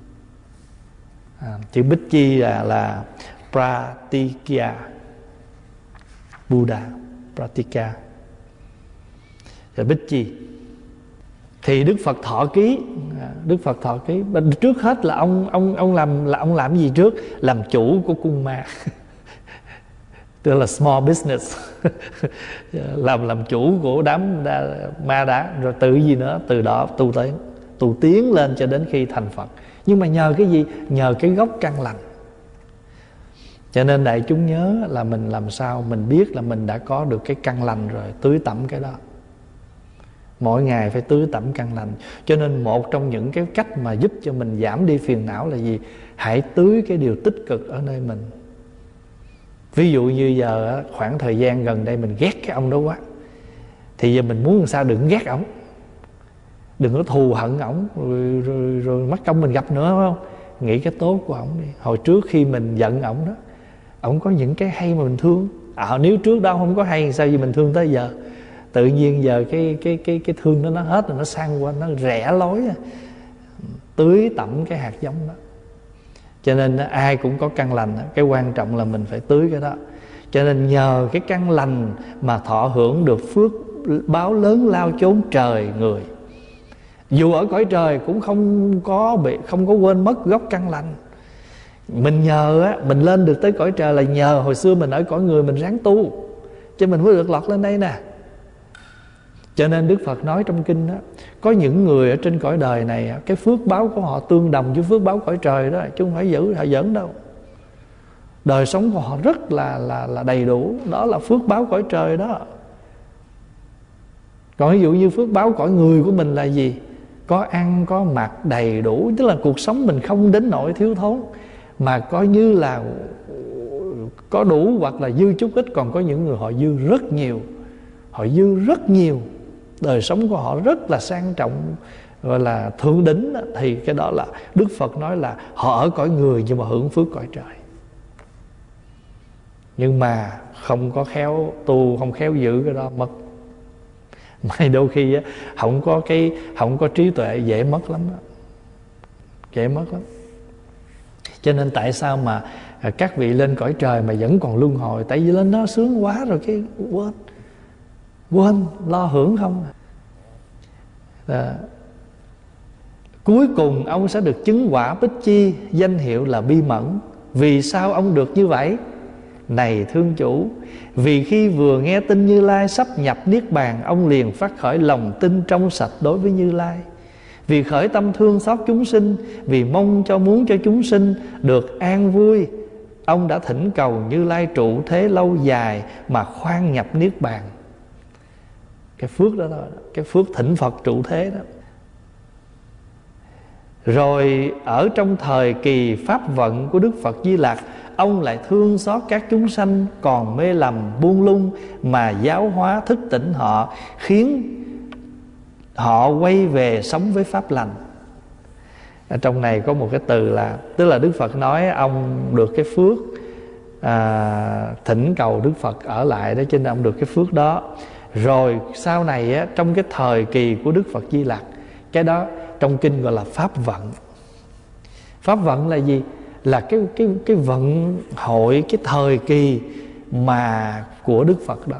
à, Chữ Bích Chi là, là Pratikya Buddha, Pratikya là Bích Chi. Thì Đức Phật thọ ký, Đức Phật thọ ký. Trước hết là ông ông ông làm là ông làm gì trước? Làm chủ của cung ma. Tức là small business. làm làm chủ của đám đa, ma đá. Rồi từ gì nữa? Từ đó tu tiến, tu tiến lên cho đến khi thành Phật. Nhưng mà nhờ cái gì? Nhờ cái gốc căn lành. Cho nên đại chúng nhớ là mình làm sao mình biết là mình đã có được cái căn lành rồi, tưới tẩm cái đó. Mỗi ngày phải tưới tẩm căn lành. Cho nên một trong những cái cách mà giúp cho mình giảm đi phiền não là gì? Hãy tưới cái điều tích cực ở nơi mình. Ví dụ như giờ khoảng thời gian gần đây mình ghét cái ông đó quá, thì giờ mình muốn làm sao đừng ghét ổng, đừng có thù hận ổng, rồi, rồi, rồi mất công mình gặp nữa, phải không? Nghĩ cái tốt của ổng đi. Hồi trước khi mình giận ổng đó, ổng có những cái hay mà mình thương. À, nếu trước đó không có hay, sao gì mình thương tới giờ? Tự nhiên giờ cái cái cái cái thương đó nó hết rồi, nó sang qua, nó rẽ lối. Tưới tẩm cái hạt giống đó. Cho nên ai cũng có căn lành, cái quan trọng là mình phải tưới cái đó. Cho nên nhờ cái căn lành mà thọ hưởng được phước báo lớn lao chốn trời người. Dù ở cõi trời cũng không có bị không có quên mất gốc căn lành. Mình nhờ á, mình lên được tới cõi trời là nhờ hồi xưa mình ở cõi người mình ráng tu, cho mình mới được lọt lên đây nè. Cho nên Đức Phật nói trong kinh đó, có những người ở trên cõi đời này, cái phước báo của họ tương đồng với phước báo cõi trời đó, chứ không phải giữ họ giỡn đâu. Đời sống của họ rất là là là đầy đủ, đó là phước báo cõi trời đó. Còn ví dụ như phước báo cõi người của mình là gì? Có ăn, có mặc đầy đủ, tức là cuộc sống mình không đến nỗi thiếu thốn, mà coi như là có đủ hoặc là dư chút ít. Còn có những người họ dư rất nhiều, họ dư rất nhiều, đời sống của họ rất là sang trọng, gọi là thượng đỉnh đó. Thì cái đó là Đức Phật nói là họ ở cõi người nhưng mà hưởng phước cõi trời. Nhưng mà không có khéo tu, không khéo giữ cái đó mất. Mà đôi khi á, không có cái không có trí tuệ dễ mất lắm đó. Dễ mất lắm. Cho nên tại sao mà các vị lên cõi trời mà vẫn còn luân hồi? Tại vì lên đó sướng quá rồi cái quên Quên lo hưởng không à. Cuối cùng ông sẽ được chứng quả Bích Chi, danh hiệu là Bi Mẫn. Vì sao ông được như vậy? Này thương chủ, vì khi vừa nghe tin Như Lai sắp nhập Niết Bàn, ông liền phát khởi lòng tin trong sạch đối với Như Lai. Vì khởi tâm thương xót chúng sinh, vì mong cho muốn cho chúng sinh được an vui, ông đã thỉnh cầu Như Lai trụ thế lâu dài mà khoan nhập Niết Bàn. Cái phước đó thôi, cái phước thỉnh Phật trụ thế đó. Rồi ở trong thời kỳ pháp vận của Đức Phật Di Lặc, ông lại thương xót các chúng sanh còn mê lầm buông lung mà giáo hóa thức tỉnh họ, khiến họ quay về sống với pháp lành. Ở trong này có một cái từ là, tức là Đức Phật nói ông được cái phước à, thỉnh cầu Đức Phật ở lại đó, cho nên ông được cái phước đó. Rồi sau này á, trong cái thời kỳ của Đức Phật Di Lặc, cái đó trong kinh gọi là pháp vận. Pháp vận là gì? Là cái cái cái vận hội, cái thời kỳ mà của Đức Phật đó.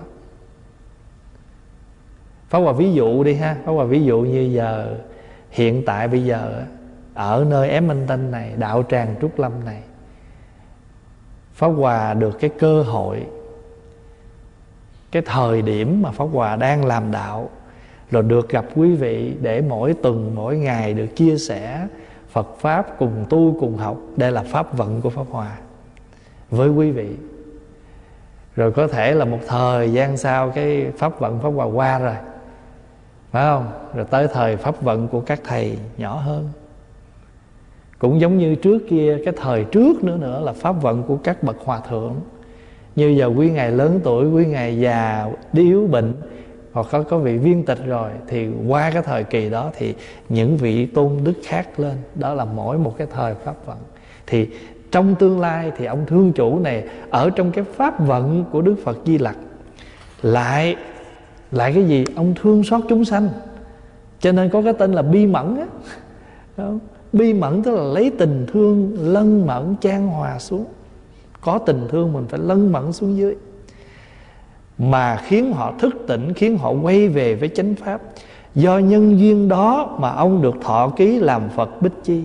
Pháp Hòa ví dụ đi ha, Pháp Hòa ví dụ như giờ hiện tại bây giờ ở nơi Ém Minh Tinh này, đạo tràng Trúc Lâm này, Pháp Hòa được cái cơ hội, cái thời điểm mà Pháp Hòa đang làm đạo, rồi được gặp quý vị để mỗi tuần, mỗi ngày được chia sẻ Phật Pháp, cùng tu, cùng học. Đây là pháp vận của Pháp Hòa với quý vị. Rồi có thể là một thời gian sau cái pháp vận Pháp Hòa qua rồi, phải không? Rồi tới thời pháp vận của các thầy nhỏ hơn. Cũng giống như trước kia, cái thời trước nữa nữa là pháp vận của các bậc hòa thượng. Như giờ quý ngài lớn tuổi, quý ngài già, đi yếu bệnh, hoặc có, có vị viên tịch rồi, thì qua cái thời kỳ đó thì những vị tôn đức khác lên. Đó là mỗi một cái thời pháp vận. Thì trong tương lai thì ông thương chủ này ở trong cái pháp vận của Đức Phật Di Lặc lại lại cái gì? Ông thương xót chúng sanh, cho nên có cái tên là Bi Mẫn á. Bi Mẫn tức là lấy tình thương lân mẫn chan hòa xuống. Có tình thương mình phải lân mẫn xuống dưới, mà khiến họ thức tỉnh, khiến họ quay về với chánh pháp. Do nhân duyên đó mà ông được thọ ký làm Phật Bích Chi,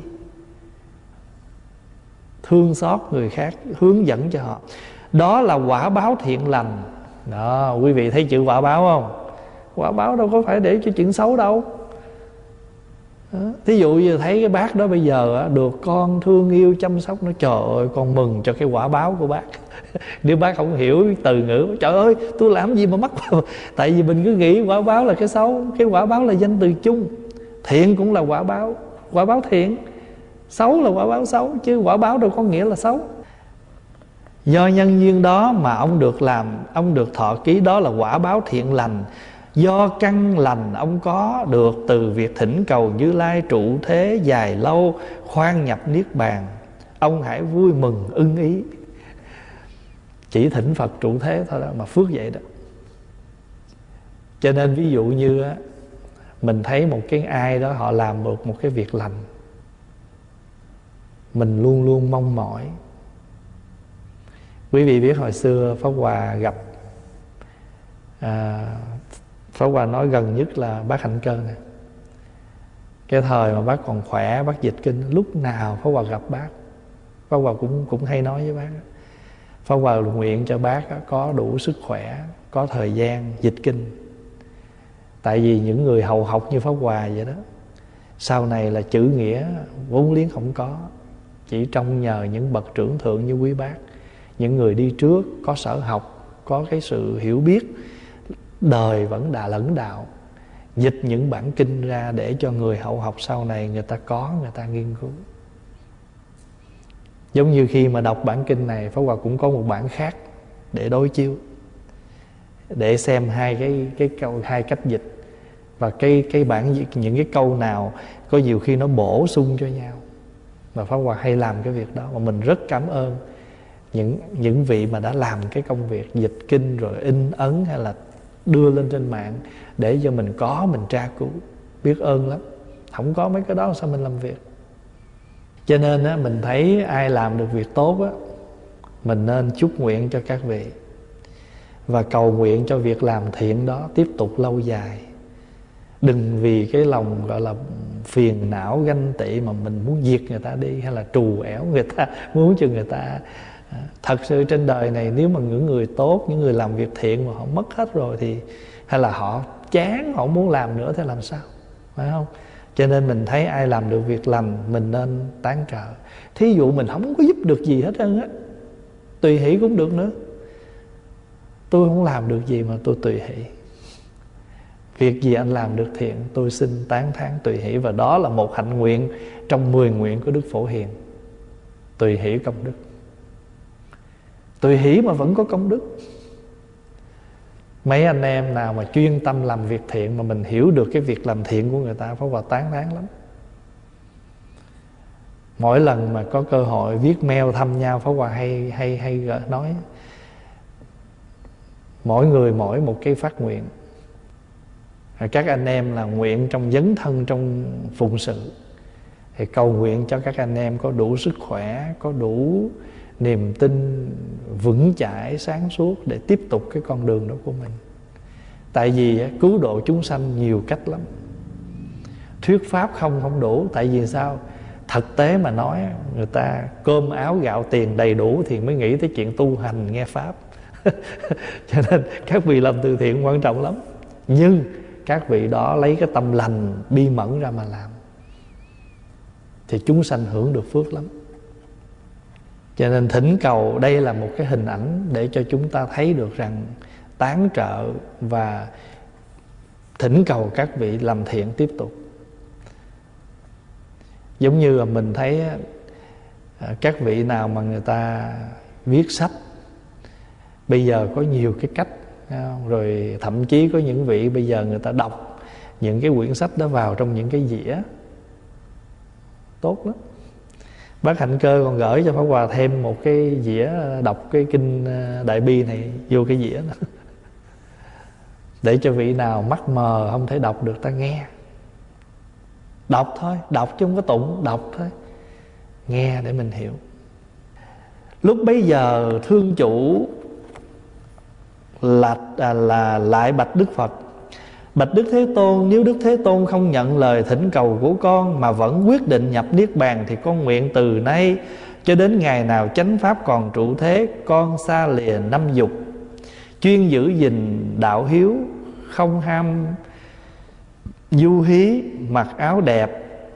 thương xót người khác, hướng dẫn cho họ. Đó là quả báo thiện lành. Đó, quý vị thấy chữ quả báo không? Quả báo đâu có phải để cho chuyện xấu đâu. Thí dụ như thấy cái bác đó bây giờ được con thương yêu chăm sóc, nó trời ơi con mừng cho cái quả báo của bác. Nếu bác không hiểu từ ngữ trời ơi tôi làm gì mà mắc vào. Tại vì mình cứ nghĩ quả báo là cái xấu. Cái quả báo là danh từ chung. Thiện cũng là quả báo, quả báo thiện. Xấu là quả báo xấu, chứ quả báo đâu có nghĩa là xấu. Do nhân duyên đó mà ông được làm, ông được thọ ký, đó là quả báo thiện lành. Do căn lành ông có được từ việc thỉnh cầu Như Lai trụ thế dài lâu, khoan nhập niết bàn, ông hãy vui mừng ưng ý. Chỉ thỉnh Phật trụ thế thôi đó mà phước vậy đó. Cho nên ví dụ như á, mình thấy một cái ai đó họ làm được một cái việc lành, mình luôn luôn mong mỏi. Quý vị biết hồi xưa Pháp Hòa gặp à, Pháp Hòa nói gần nhất là bác Hạnh Cơ nè. Cái thời mà bác còn khỏe, bác dịch kinh, lúc nào Pháp Hòa gặp bác, Pháp Hòa cũng cũng hay nói với bác, Pháp Hòa nguyện cho bác có đủ sức khỏe, có thời gian dịch kinh. Tại vì những người hầu học như Pháp Hòa vậy đó, sau này là chữ nghĩa vốn liếng không có, chỉ trông nhờ những bậc trưởng thượng như quý bác, những người đi trước có sở học, có cái sự hiểu biết đời vẫn đà lẫn đạo, dịch những bản kinh ra để cho người hậu học sau này người ta có, người ta nghiên cứu. Giống như khi mà đọc bản kinh này, Pháp Hòa cũng có một bản khác để đối chiếu, để xem hai cái cái câu, hai cách dịch, và cái cái bản những cái câu nào có nhiều khi nó bổ sung cho nhau. Mà Pháp Hòa hay làm cái việc đó, và mình rất cảm ơn những những vị mà đã làm cái công việc dịch kinh rồi in ấn hay là đưa lên trên mạng để cho mình có, mình tra cứu, biết ơn lắm. Không có mấy cái đó sao mình làm việc. Cho nên á, mình thấy ai làm được việc tốt á, mình nên chúc nguyện cho các vị và cầu nguyện cho việc làm thiện đó tiếp tục lâu dài. Đừng vì cái lòng gọi là phiền não ganh tị mà mình muốn diệt người ta đi, hay là trù ẻo người ta, muốn cho người ta. Thật sự trên đời này nếu mà những người tốt, những người làm việc thiện mà họ mất hết rồi thì, hay là họ chán, họ muốn làm nữa thì làm sao, phải không? Cho nên mình thấy ai làm được việc lành mình nên tán trợ. Thí dụ mình không có giúp được gì hết trơn á, tùy hỷ cũng được nữa. Tôi không làm được gì mà tôi tùy hỷ. Việc gì anh làm được thiện tôi xin tán thán tùy hỷ. Và đó là một hạnh nguyện trong mười nguyện của Đức Phổ Hiền. Tùy hỷ công đức. Tùy hỷ mà vẫn có công đức. Mấy anh em nào mà chuyên tâm làm việc thiện mà mình hiểu được cái việc làm thiện của người ta, Pháp Hòa tán thán lắm. Mỗi lần mà có cơ hội viết mail thăm nhau, Pháp Hòa hay hay hay nói mỗi người mỗi một cái phát nguyện. Các anh em là nguyện trong dấn thân trong phụng sự, thì cầu nguyện cho các anh em có đủ sức khỏe, có đủ niềm tin vững chãi, sáng suốt để tiếp tục cái con đường đó của mình. Tại vì cứu độ chúng sanh nhiều cách lắm. Thuyết pháp không không đủ. Tại vì sao? Thực tế mà nói, người ta cơm áo gạo tiền đầy đủ thì mới nghĩ tới chuyện tu hành nghe pháp. Cho nên các vị làm từ thiện quan trọng lắm. Nhưng các vị đó lấy cái tâm lành bi mẫn ra mà làm thì chúng sanh hưởng được phước lắm. Cho nên thỉnh cầu đây là một cái hình ảnh để cho chúng ta thấy được rằng tán trợ và thỉnh cầu các vị làm thiện tiếp tục. Giống như là mình thấy các vị nào mà người ta viết sách, bây giờ có nhiều cái cách, rồi thậm chí có những vị bây giờ người ta đọc những cái quyển sách đó vào trong những cái dĩa, tốt lắm. Bác Hạnh Cơ còn gửi cho Pháp Hòa thêm một cái dĩa đọc cái kinh Đại Bi này vô cái dĩa đó, để cho vị nào mắt mờ không thể đọc được ta nghe. Đọc thôi, đọc chứ không có tụng, đọc thôi, nghe để mình hiểu. Lúc bấy giờ thương chủ là, à, là lại bạch Đức Phật: bạch Đức Thế Tôn, nếu Đức Thế Tôn không nhận lời thỉnh cầu của con mà vẫn quyết định nhập Niết Bàn, thì con nguyện từ nay cho đến ngày nào chánh pháp còn trụ thế, con xa lìa năm dục, chuyên giữ gìn đạo hiếu, không ham du hí, mặc áo đẹp,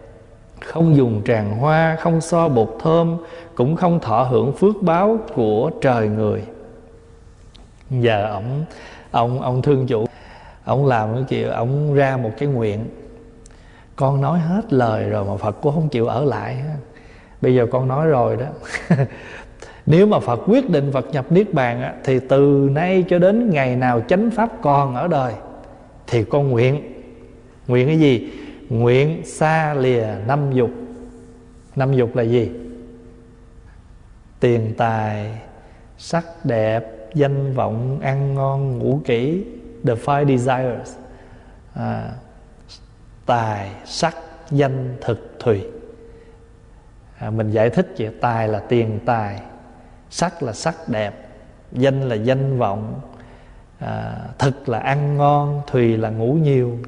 không dùng tràng hoa, không so bột thơm, cũng không thọ hưởng phước báo của trời người. Giờ ông ông ông thương chủ, ông làm cái kiểu ông ra một cái nguyện: con nói hết lời rồi mà Phật cũng không chịu ở lại. Bây giờ con nói rồi đó. Nếu mà Phật quyết định Phật nhập Niết Bàn á, thì từ nay cho đến ngày nào chánh pháp còn ở đời thì con nguyện. Nguyện cái gì? Nguyện xa lìa năm dục. Năm dục là gì? Tiền tài, sắc đẹp, danh vọng, ăn ngon, ngủ kỹ. The five desires. à, Tài, sắc, danh, thực, thùy. à, Mình giải thích vậy. Tài là tiền tài, sắc là sắc đẹp, danh là danh vọng, à, thực là ăn ngon, thùy là ngủ nhiều.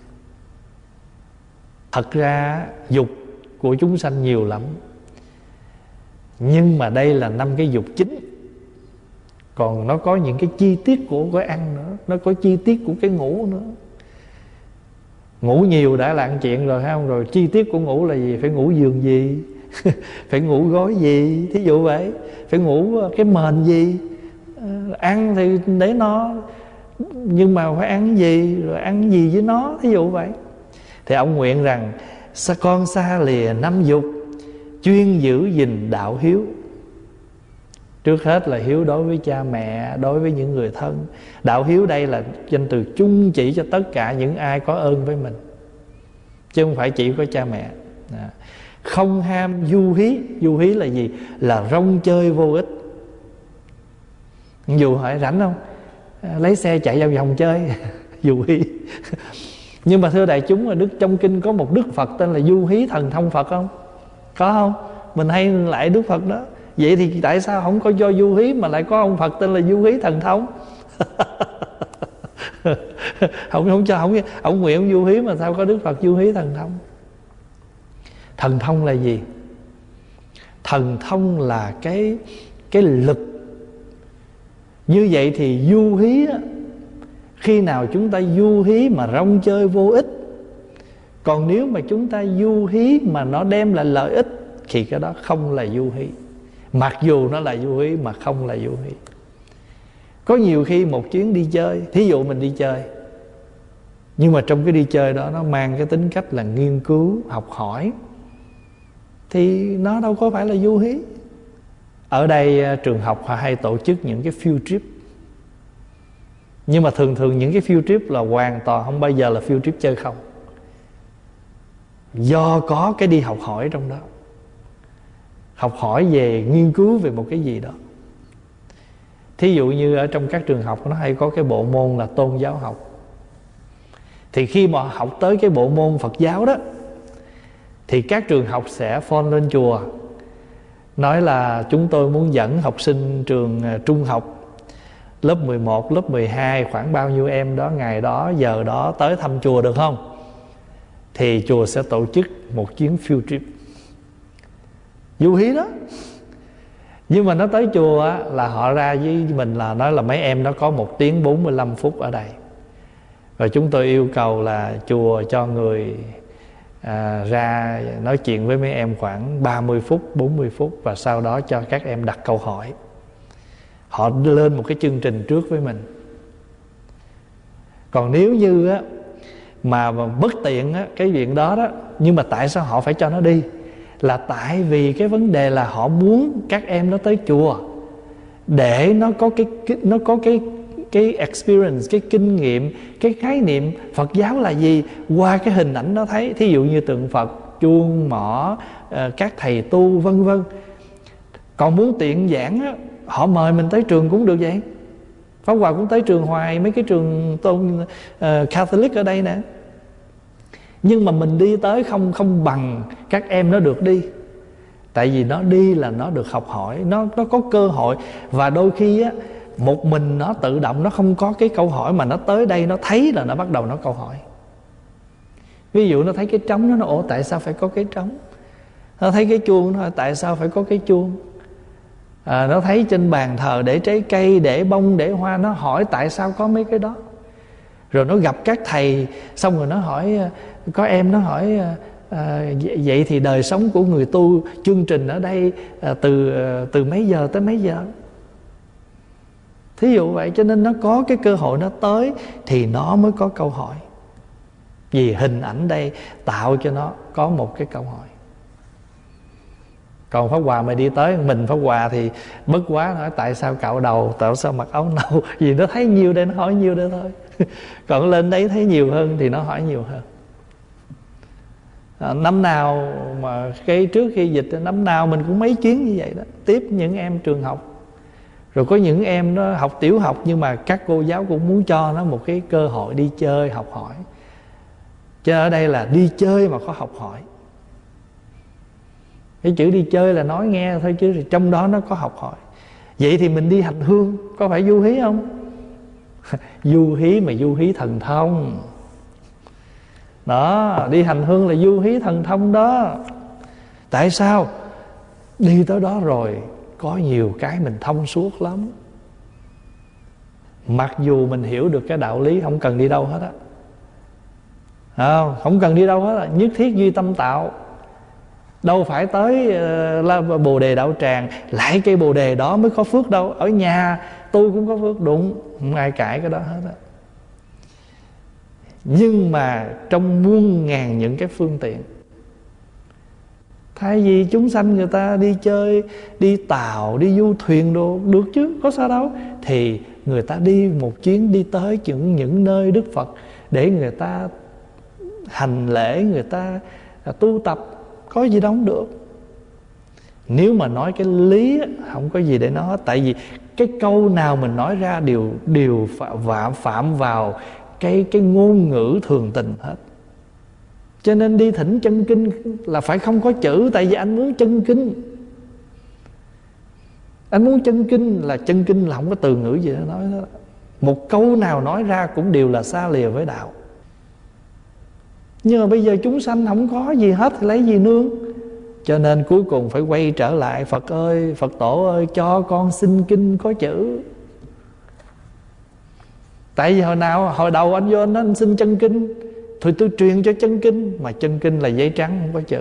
Thật ra dục của chúng sanh nhiều lắm, nhưng mà đây là năm cái dục chính. Còn nó có những cái chi tiết của cái ăn nữa, nó có chi tiết của cái ngủ nữa. Ngủ nhiều đã là ăn chuyện rồi, phải không? Rồi chi tiết của ngủ là gì? Phải ngủ giường gì? Phải ngủ gối gì? Thí dụ vậy. Phải ngủ cái mền gì? Ăn thì để nó, nhưng mà phải ăn gì? Rồi ăn gì với nó? Thí dụ vậy. Thì ông nguyện rằng: sa con xa lìa năm dục, chuyên giữ gìn đạo hiếu. Trước hết là hiếu đối với cha mẹ, đối với những người thân. Đạo hiếu đây là danh từ chung chỉ cho tất cả những ai có ơn với mình, chứ không phải chỉ có cha mẹ. à. Không ham du hí. Du hí là gì? Là rong chơi vô ích. Dù hỏi rảnh không? À, lấy xe chạy vào vòng chơi. Du hí. Nhưng mà thưa đại chúng, là Đức trong kinh có một Đức Phật tên là Du Hí Thần Thông Phật không? Có không? Mình hay lại Đức Phật đó. Vậy thì tại sao không có do Du Hí mà lại có ông Phật tên là Du Hí Thần Thông? Không không cho không ông nguyện ông Du Hí mà sao có Đức Phật Du Hí Thần Thông? Thần thông là gì? Thần thông là cái cái lực. Như vậy thì du hí á, khi nào chúng ta du hí mà rong chơi vô ích. Còn nếu mà chúng ta du hí mà nó đem lại lợi ích thì cái đó không là du hí. Mặc dù nó là du hí mà không là du hí. Có nhiều khi một chuyến đi chơi, thí dụ mình đi chơi, nhưng mà trong cái đi chơi đó nó mang cái tính cách là nghiên cứu, học hỏi, thì nó đâu có phải là du hí. Ở đây trường học họ hay tổ chức những cái field trip, nhưng mà thường thường những cái field trip là hoàn toàn không bao giờ là field trip chơi không. Do có cái đi học hỏi trong đó, học hỏi về, nghiên cứu về một cái gì đó. Thí dụ như ở trong các trường học nó hay có cái bộ môn là tôn giáo học. Thì khi mà học tới cái bộ môn Phật giáo đó, thì các trường học sẽ phone lên chùa, nói là chúng tôi muốn dẫn học sinh trường trung học lớp mười một, lớp mười hai, khoảng bao nhiêu em đó, ngày đó, giờ đó tới thăm chùa được không? Thì chùa sẽ tổ chức một chuyến field trip. Du hí đó. Nhưng mà nó tới chùa á, là họ ra với mình là nói là mấy em nó có một tiếng bốn mươi lăm phút ở đây. Và chúng tôi yêu cầu là chùa cho người à, ra nói chuyện với mấy em khoảng ba mươi phút, bốn mươi phút. Và sau đó cho các em đặt câu hỏi. Họ lên một cái chương trình trước với mình. Còn nếu như á, mà, mà bất tiện á, cái chuyện đó đó, nhưng mà tại sao họ phải cho nó đi? Là tại vì cái vấn đề là họ muốn các em nó tới chùa để nó có cái, cái nó có cái cái experience, cái kinh nghiệm, cái khái niệm Phật giáo là gì qua cái hình ảnh nó thấy. Thí dụ như tượng Phật, chuông, mõ, các thầy tu vân vân. Còn muốn tiện giảng á, họ mời mình tới trường cũng được vậy. Pháp Hòa cũng tới trường hoài, mấy cái trường tôn uh, Catholic ở đây nè. Nhưng mà mình đi tới không không bằng các em nó được đi. Tại vì nó đi là nó được học hỏi, nó nó có cơ hội. Và đôi khi á, một mình nó tự động, nó không có cái câu hỏi, mà nó tới đây nó thấy là nó bắt đầu nó câu hỏi. Ví dụ nó thấy cái trống, nó nói ủa tại sao phải có cái trống? Nó thấy cái chuông, nó hỏi tại sao phải có cái chuông? À, nó thấy trên bàn thờ để trái cây, để bông, để hoa, nó hỏi tại sao có mấy cái đó. Rồi nó gặp các thầy, xong rồi nó hỏi, có em nó hỏi À, vậy thì đời sống của người tu chương trình ở đây à, từ từ mấy giờ tới mấy giờ, thí dụ vậy. Cho nên nó có cái cơ hội nó tới thì nó mới có câu hỏi. Vì hình ảnh đây tạo cho nó có một cái câu hỏi. Còn Pháp Hòa mà đi tới mình Pháp Hòa thì bất quá nói tại sao cạo đầu, tại sao mặc áo nâu, vì nó thấy nhiều đây nó hỏi nhiều đây thôi. Còn lên đấy thấy nhiều hơn thì nó hỏi nhiều hơn. À, năm nào mà cái trước khi dịch, năm nào mình cũng mấy chuyến như vậy đó, tiếp những em trường học. Rồi có những em nó học tiểu học nhưng mà các cô giáo cũng muốn cho nó một cái cơ hội đi chơi học hỏi. Chứ ở đây là đi chơi mà có học hỏi. Cái chữ đi chơi là nói nghe thôi, chứ trong đó nó có học hỏi. Vậy thì mình đi hành hương có phải du hí không? Du hí mà du hí thần thông. Đó, đi hành hương là du hí thần thông đó. Tại sao? Đi tới đó rồi có nhiều cái mình thông suốt lắm. Mặc dù mình hiểu được cái đạo lý không cần đi đâu hết á, không, không cần đi đâu hết á. Nhất thiết duy tâm tạo. Đâu phải tới uh, Bồ Đề Đạo Tràng lại cây Bồ Đề đó mới có phước đâu. Ở nhà tôi cũng có phước, đúng, không ai cãi cái đó hết á. Nhưng mà trong muôn ngàn những cái phương tiện, thay vì chúng sanh người ta đi chơi, đi tàu, đi du thuyền đồ được chứ, có sao đâu. Thì người ta đi một chuyến đi tới những, những nơi Đức Phật để người ta hành lễ, người ta tu tập, có gì đâu không được. Nếu mà nói cái lý không có gì để nói. Tại vì cái câu nào mình nói ra đều đều phạm, phạm vào cái, cái ngôn ngữ thường tình hết. Cho nên đi thỉnh chân kinh là phải không có chữ. Tại vì anh muốn chân kinh, anh muốn chân kinh là chân kinh là không có từ ngữ gì để nói đó. Một câu nào nói ra cũng đều là xa lìa với đạo. Nhưng mà bây giờ chúng sanh không có gì hết thì lấy gì nương. Cho nên cuối cùng phải quay trở lại, Phật ơi, Phật tổ ơi, cho con xin kinh có chữ. Tại vì hồi nào hồi đầu anh vô anh nói anh xin chân kinh, thôi tôi truyền cho chân kinh, mà chân kinh là giấy trắng không có chữ.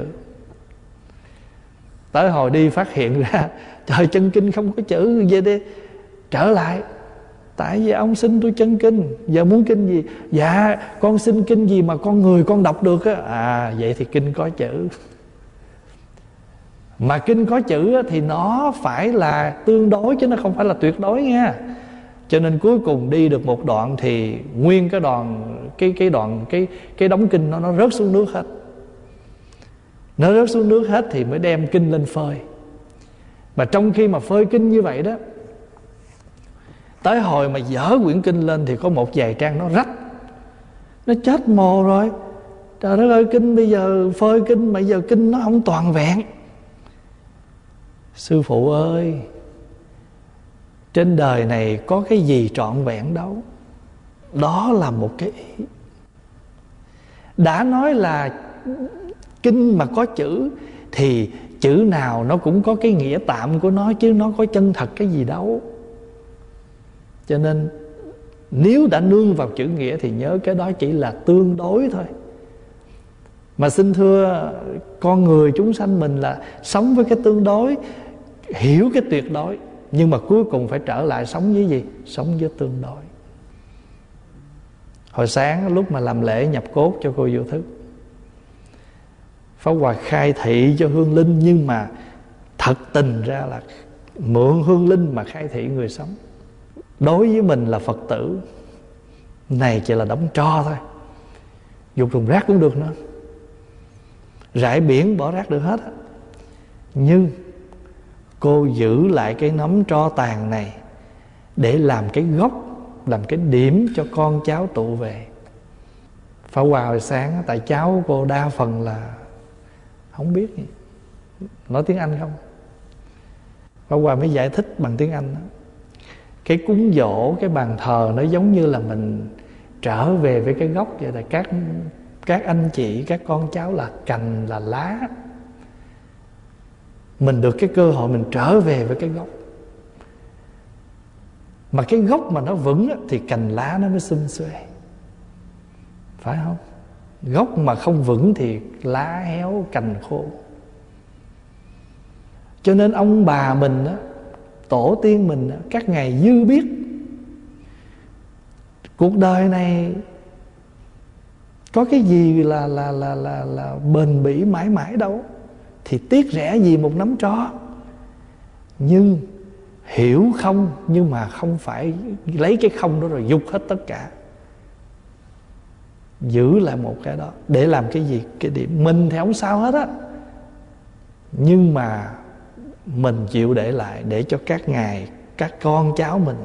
Tới hồi đi phát hiện ra trời, chân kinh không có chữ, về đi trở lại. Tại vì ông xin tôi chân kinh, giờ muốn kinh gì? Dạ con xin kinh gì mà con người con đọc được á. À vậy thì kinh có chữ. Mà kinh có chữ thì nó phải là tương đối chứ nó không phải là tuyệt đối nha. Cho nên cuối cùng đi được một đoạn thì nguyên cái đoạn cái cái đoạn cái cái đống kinh nó nó rớt xuống nước hết. Nó rớt xuống nước hết thì mới đem kinh lên phơi. Mà trong khi mà phơi kinh như vậy đó, tới hồi mà dở quyển kinh lên thì có một vài trang nó rách, nó chết mồ rồi. Trời đất ơi, kinh bây giờ phơi kinh mà giờ kinh nó không toàn vẹn. Sư phụ ơi, trên đời này có cái gì trọn vẹn đâu. Đó là một cái ý. Đã nói là kinh mà có chữ thì chữ nào nó cũng có cái nghĩa tạm của nó, chứ nó có chân thật cái gì đâu. Cho nên nếu đã nương vào chữ nghĩa thì nhớ cái đó chỉ là tương đối thôi. Mà xin thưa con người chúng sanh mình là sống với cái tương đối, hiểu cái tuyệt đối, nhưng mà cuối cùng phải trở lại sống với gì? Sống với tương đối. Hồi sáng lúc mà làm lễ nhập cốt cho cô Vô Thức, Pháp Hòa khai thị cho hương linh, nhưng mà thật tình ra là mượn hương linh mà khai thị người sống. Đối với mình là Phật tử, này chỉ là đống tro thôi, dục thùng rác cũng được nữa, rải biển bỏ rác được hết. Nhưng cô giữ lại cái nắm tro tàn này để làm cái gốc, làm cái điểm cho con cháu tụ về. Pháp Hòa hồi sáng, tại cháu cô đa phần là không biết gì, nói tiếng Anh không. Pháp Hòa mới giải thích bằng tiếng Anh đó. Cái cúng dỗ, cái bàn thờ nó giống như là mình trở về với cái gốc vậy. Là các, các anh chị, các con cháu là cành, là lá. Mình được cái cơ hội mình trở về với cái gốc. Mà cái gốc mà nó vững thì cành lá nó mới xum xuê, phải không? Gốc mà không vững thì lá héo cành khô. Cho nên ông bà mình á, tổ tiên mình á, các ngài dư biết cuộc đời này có cái gì là là là là là bền bỉ mãi mãi đâu, thì tiếc rẻ gì một nắm tro. Nhưng hiểu không, nhưng mà không phải lấy cái không đó rồi dục hết tất cả. Giữ lại một cái đó để làm cái gì? Cái điểm mình thì không sao hết á, nhưng mà mình chịu để lại để cho các ngài, các con cháu mình.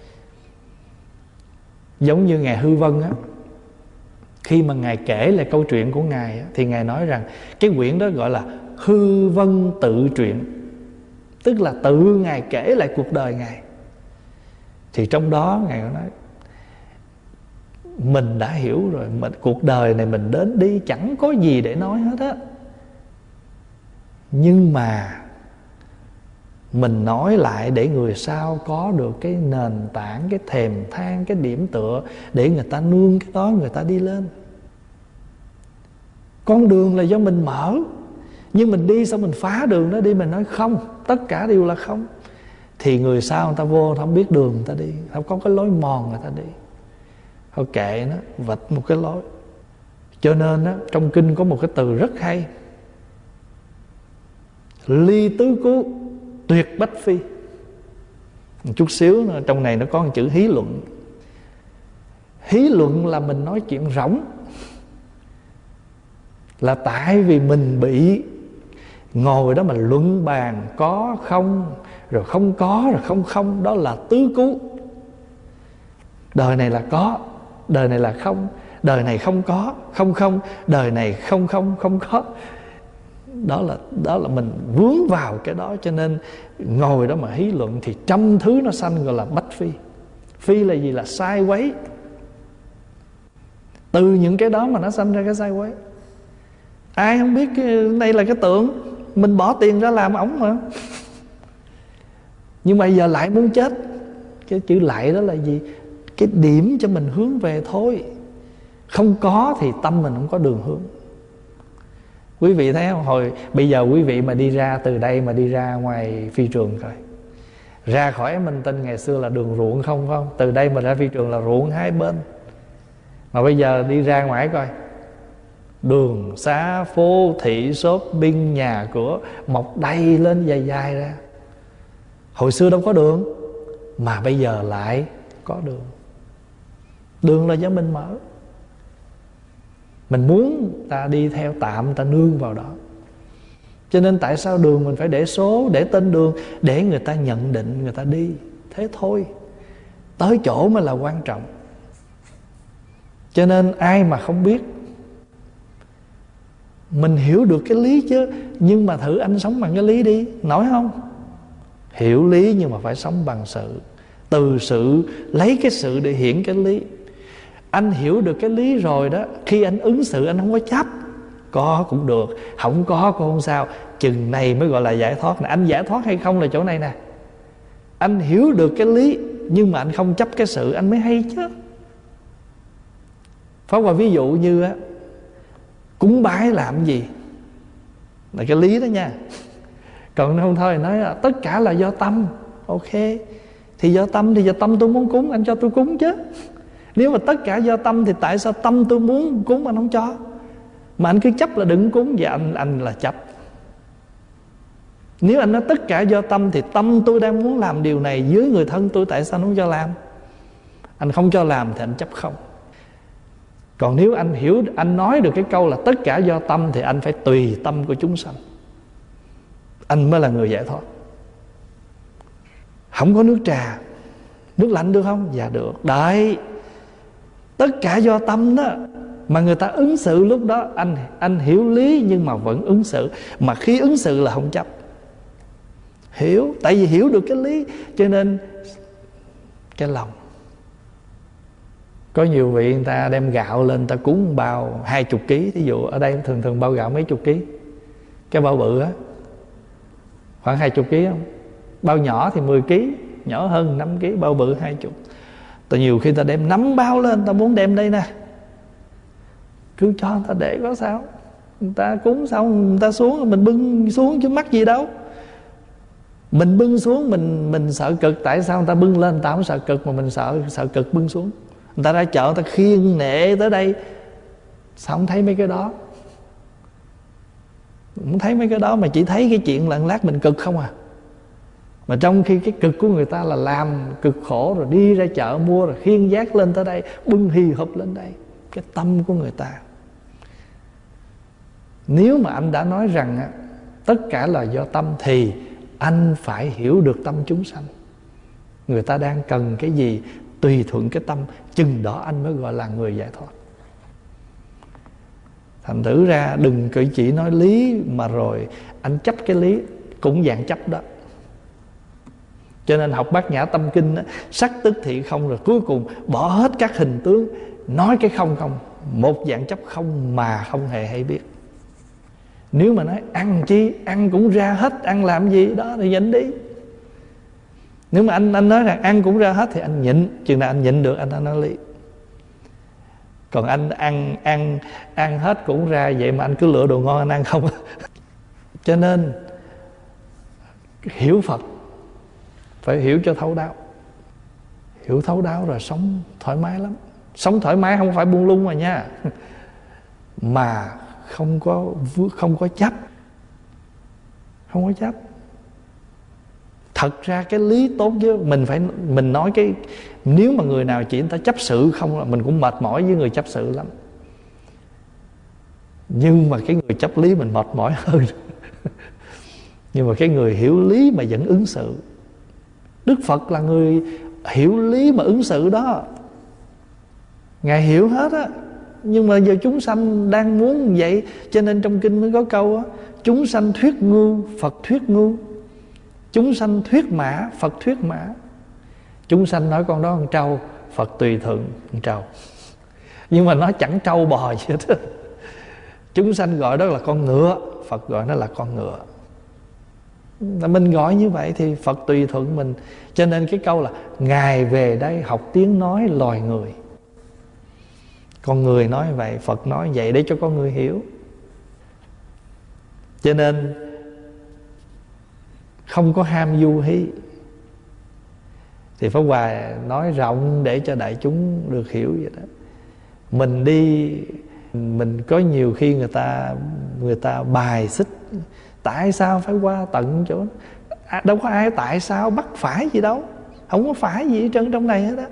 Giống như ngài Hư Vân á, khi mà ngài kể lại câu chuyện của ngài á, thì ngài nói rằng cái quyển đó gọi là Hư Vân Tự Truyện, tức là tự ngài kể lại cuộc đời ngài. Thì trong đó ngài nói mình đã hiểu rồi, mình, cuộc đời này mình đến đi chẳng có gì để nói hết á, nhưng mà mình nói lại để người sau có được cái nền tảng, cái thềm thang, cái điểm tựa để người ta nương cái đó, người ta đi lên. Con đường là do mình mở, nhưng mình đi xong mình phá đường đó đi, mình nói không, tất cả đều là không, thì người sau người ta vô, người ta không biết đường người ta đi, không có cái lối mòn người ta đi, thôi kệ nó, vạch một cái lối. Cho nên á, trong kinh có một cái từ rất hay: ly tứ cứu, tuyệt bách phi. Một chút xíu nữa, trong này nó có một chữ hí luận. Hí luận là mình nói chuyện rỗng, là tại vì mình bị ngồi đó mà luận bàn có không, rồi không có, rồi không không. Đó là tứ cứu. Đời này là có, đời này là không, đời này không có, không không, đời này không không, không có. Đó là, đó là mình vướng vào cái đó. Cho nên ngồi đó mà hí luận thì trăm thứ nó sanh, gọi là bách phi. Phi là gì? Là sai quấy. Từ những cái đó mà nó sanh ra cái sai quấy. Ai không biết cái đây là cái tượng, mình bỏ tiền ra làm ổng mà. Nhưng mà giờ lại muốn chết. Cái chữ lại đó là gì? Cái điểm cho mình hướng về thôi. Không có thì tâm mình không có đường hướng. Quý vị thấy không? Hồi bây giờ quý vị mà đi ra từ đây mà đi ra ngoài phi trường coi, ra khỏi Minh Tinh ngày xưa là đường ruộng không, phải không? Từ đây mà ra phi trường là ruộng hai bên. Mà bây giờ đi ra ngoài coi, đường xá phố thị shopping nhà cửa mọc đầy lên dài dài ra. Hồi xưa đâu có đường, mà bây giờ lại có đường. Đường là do mình mở. Mình muốn ta đi theo tạm, ta nương vào đó. Cho nên tại sao đường mình phải để số, để tên đường, để người ta nhận định, người ta đi. Thế thôi. Tới chỗ mới là quan trọng. Cho nên ai mà không biết, mình hiểu được cái lý chứ, nhưng mà thử anh sống bằng cái lý đi, nổi không? Hiểu lý nhưng mà phải sống bằng sự. Từ sự, lấy cái sự để hiển cái lý. Anh hiểu được cái lý rồi đó, khi anh ứng xử anh không có chấp. Có cũng được, không có cũng không sao. Chừng này mới gọi là giải thoát nè. Anh giải thoát hay không là chỗ này nè. Anh hiểu được cái lý, nhưng mà anh không chấp cái sự, anh mới hay chứ. Pháp Hòa ví dụ như á, cúng bái làm gì là cái lý đó nha. Còn không thôi nói là tất cả là do tâm. Ok, thì do tâm thì do tâm tôi muốn cúng, anh cho tôi cúng chứ. Nếu mà tất cả do tâm thì tại sao tâm tôi muốn cúng anh không cho? Mà anh cứ chấp là đừng cúng, và anh anh là chấp. Nếu anh nói tất cả do tâm thì tâm tôi đang muốn làm điều này với người thân tôi, tại sao anh không cho làm? Anh không cho làm thì anh chấp không. Còn nếu anh hiểu, anh nói được cái câu là tất cả do tâm, thì anh phải tùy tâm của chúng sanh, anh mới là người giải thoát. Không có nước trà, nước lạnh được không? Dạ được. Đấy, tất cả do tâm đó. Mà người ta ứng xử lúc đó, anh anh hiểu lý nhưng mà vẫn ứng xử. Mà khi ứng xử là không chấp. Hiểu, tại vì hiểu được cái lý, cho nên cái lòng. Có nhiều vị người ta đem gạo lên, người ta cúng bao hai chục ký. Thí dụ ở đây thường thường bao gạo mấy chục ký. Cái bao bự á khoảng hai chục ký không? Bao nhỏ thì mười ký, nhỏ hơn năm ký, bao bự hai chục. Tại nhiều khi ta đem nắm bao lên, ta muốn đem đây nè, cứ cho người ta để có sao. Người ta cúng xong người ta xuống, mình bưng xuống chứ mắc gì đâu. Mình bưng xuống mình mình sợ cực. Tại sao người ta bưng lên người ta không sợ cực, mà mình sợ sợ cực bưng xuống? Người ta ra chợ người ta khiêng nệ tới đây, sao không thấy mấy cái đó? Không thấy mấy cái đó, mà chỉ thấy cái chuyện là lát mình cực không à. Mà trong khi cái cực của người ta là làm cực khổ, rồi đi ra chợ mua, rồi khiêng vác lên tới đây, bưng hì hụp lên đây. Cái tâm của người ta. Nếu mà anh đã nói rằng á, tất cả là do tâm, thì anh phải hiểu được tâm chúng sanh. Người ta đang cần cái gì, tùy thuận cái tâm, chừng đó anh mới gọi là người giải thoát. Thành thử ra đừng cứ chỉ nói lý mà rồi anh chấp cái lý, cũng dạng chấp đó. Cho nên học Bát Nhã Tâm Kinh á, sắc tức thị không, rồi cuối cùng bỏ hết các hình tướng, nói cái không không, một dạng chấp không mà không hề hay biết. Nếu mà nói ăn chi, ăn cũng ra hết, ăn làm gì đó thì nhịn đi. Nếu mà anh anh nói rằng ăn cũng ra hết thì anh nhịn, chừng nào anh nhịn được anh đã nói lý. Còn anh ăn ăn ăn hết cũng ra, vậy mà anh cứ lựa đồ ngon anh ăn không. Cho nên hiểu Phật phải hiểu cho thấu đáo. Hiểu thấu đáo rồi sống thoải mái lắm. Sống thoải mái không phải buông lung mà nha, mà không có không có chấp. Không có chấp. Thật ra cái lý tốt chứ, mình phải mình nói cái, nếu mà người nào chỉ người ta chấp sự không là mình cũng mệt mỏi với người chấp sự lắm. Nhưng mà cái người chấp lý mình mệt mỏi hơn. Nhưng mà cái người hiểu lý mà vẫn ứng xử. Đức Phật là người hiểu lý mà ứng xử đó. Ngài hiểu hết á. Nhưng mà giờ chúng sanh đang muốn vậy, cho nên trong kinh mới có câu á, chúng sanh thuyết ngu, Phật thuyết ngu. Chúng sanh thuyết mã, Phật thuyết mã. Chúng sanh nói con đó con trâu, Phật tùy thuận con trâu. Nhưng mà nó chẳng trâu bò gì hết. Chúng sanh gọi đó là con ngựa, Phật gọi nó là con ngựa. Mình gọi như vậy thì Phật tùy thuận mình. Cho nên cái câu là Ngài về đây học tiếng nói loài người. Con người nói vậy, Phật nói vậy để cho con người hiểu. Cho nên không có ham du hí. Thì Pháp Hòa nói rộng để cho đại chúng được hiểu vậy đó. Mình đi, mình có nhiều khi người ta người ta bài xích, tại sao phải qua tận chỗ à, đâu có ai tại sao bắt phải gì đâu, không có phải gì trơn trong này hết á.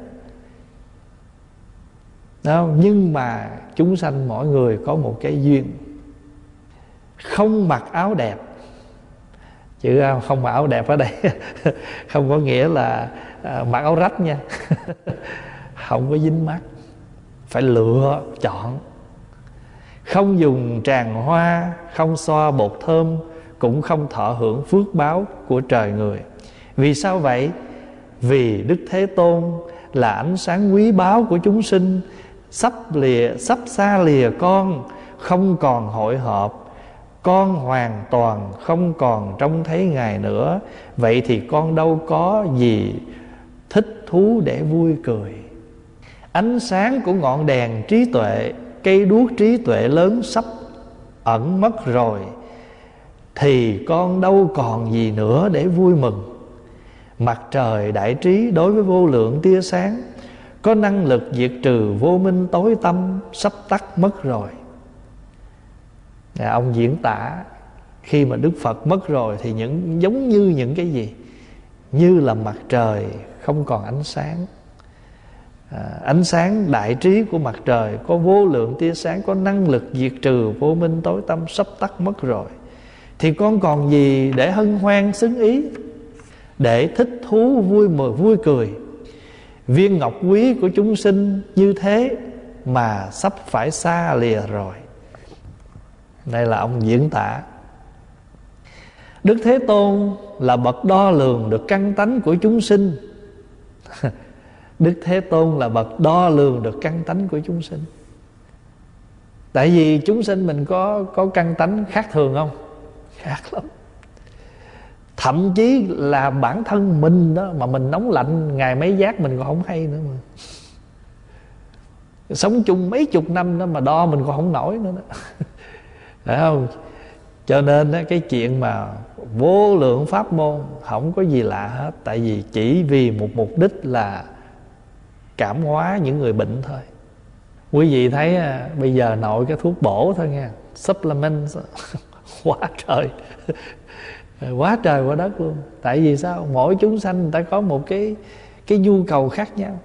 Đâu, nhưng mà chúng sanh mỗi người có một cái duyên. Không mặc áo đẹp, chữ không mặc áo đẹp ở đây không có nghĩa là à, mặc áo rách nha. Không có dính mắt, phải lựa chọn. Không dùng tràng hoa, không xoa bột thơm, cũng không thọ hưởng phước báo của trời người. Vì sao vậy? Vì Đức Thế Tôn là ánh sáng quý báu của chúng sinh, sắp lìa sắp xa lìa con, không còn hội họp, con hoàn toàn không còn trông thấy Ngài nữa. Vậy thì con đâu có gì thích thú để vui cười. Ánh sáng của ngọn đèn trí tuệ, cây đuốc trí tuệ lớn sắp ẩn mất rồi, thì con đâu còn gì nữa để vui mừng. Mặt trời đại trí đối với vô lượng tia sáng, có năng lực diệt trừ vô minh tối tăm, sắp tắt mất rồi. À, ông diễn tả khi mà Đức Phật mất rồi thì những giống như những cái gì? Như là mặt trời không còn ánh sáng. à, Ánh sáng đại trí của mặt trời có vô lượng tia sáng, có năng lực diệt trừ vô minh tối tăm, sắp tắt mất rồi. Thì con còn gì để hân hoan xứng ý, để thích thú vui mừng vui cười. Viên ngọc quý của chúng sinh như thế mà sắp phải xa lìa rồi. Đây là ông diễn tả. Đức Thế Tôn là bậc đo lường được căn tánh của chúng sinh. Đức Thế Tôn là bậc đo lường được căn tánh của chúng sinh. Tại vì chúng sinh mình có có căn tánh khác thường không? Khác lắm. Thậm chí là bản thân mình đó mà mình nóng lạnh ngày mấy giác mình còn không hay nữa mà. Sống chung mấy chục năm đó mà đo mình còn không nổi nữa đó. Phải không? Cho nên đó, cái chuyện mà vô lượng pháp môn không có gì lạ hết. Tại vì chỉ vì một mục đích là cảm hóa những người bệnh thôi. Quý vị thấy à, bây giờ nội cái thuốc bổ thôi nha, supplement quá trời quá trời quá đất luôn. Tại vì sao? Mỗi chúng sanh người ta có một cái cái nhu cầu khác nhau.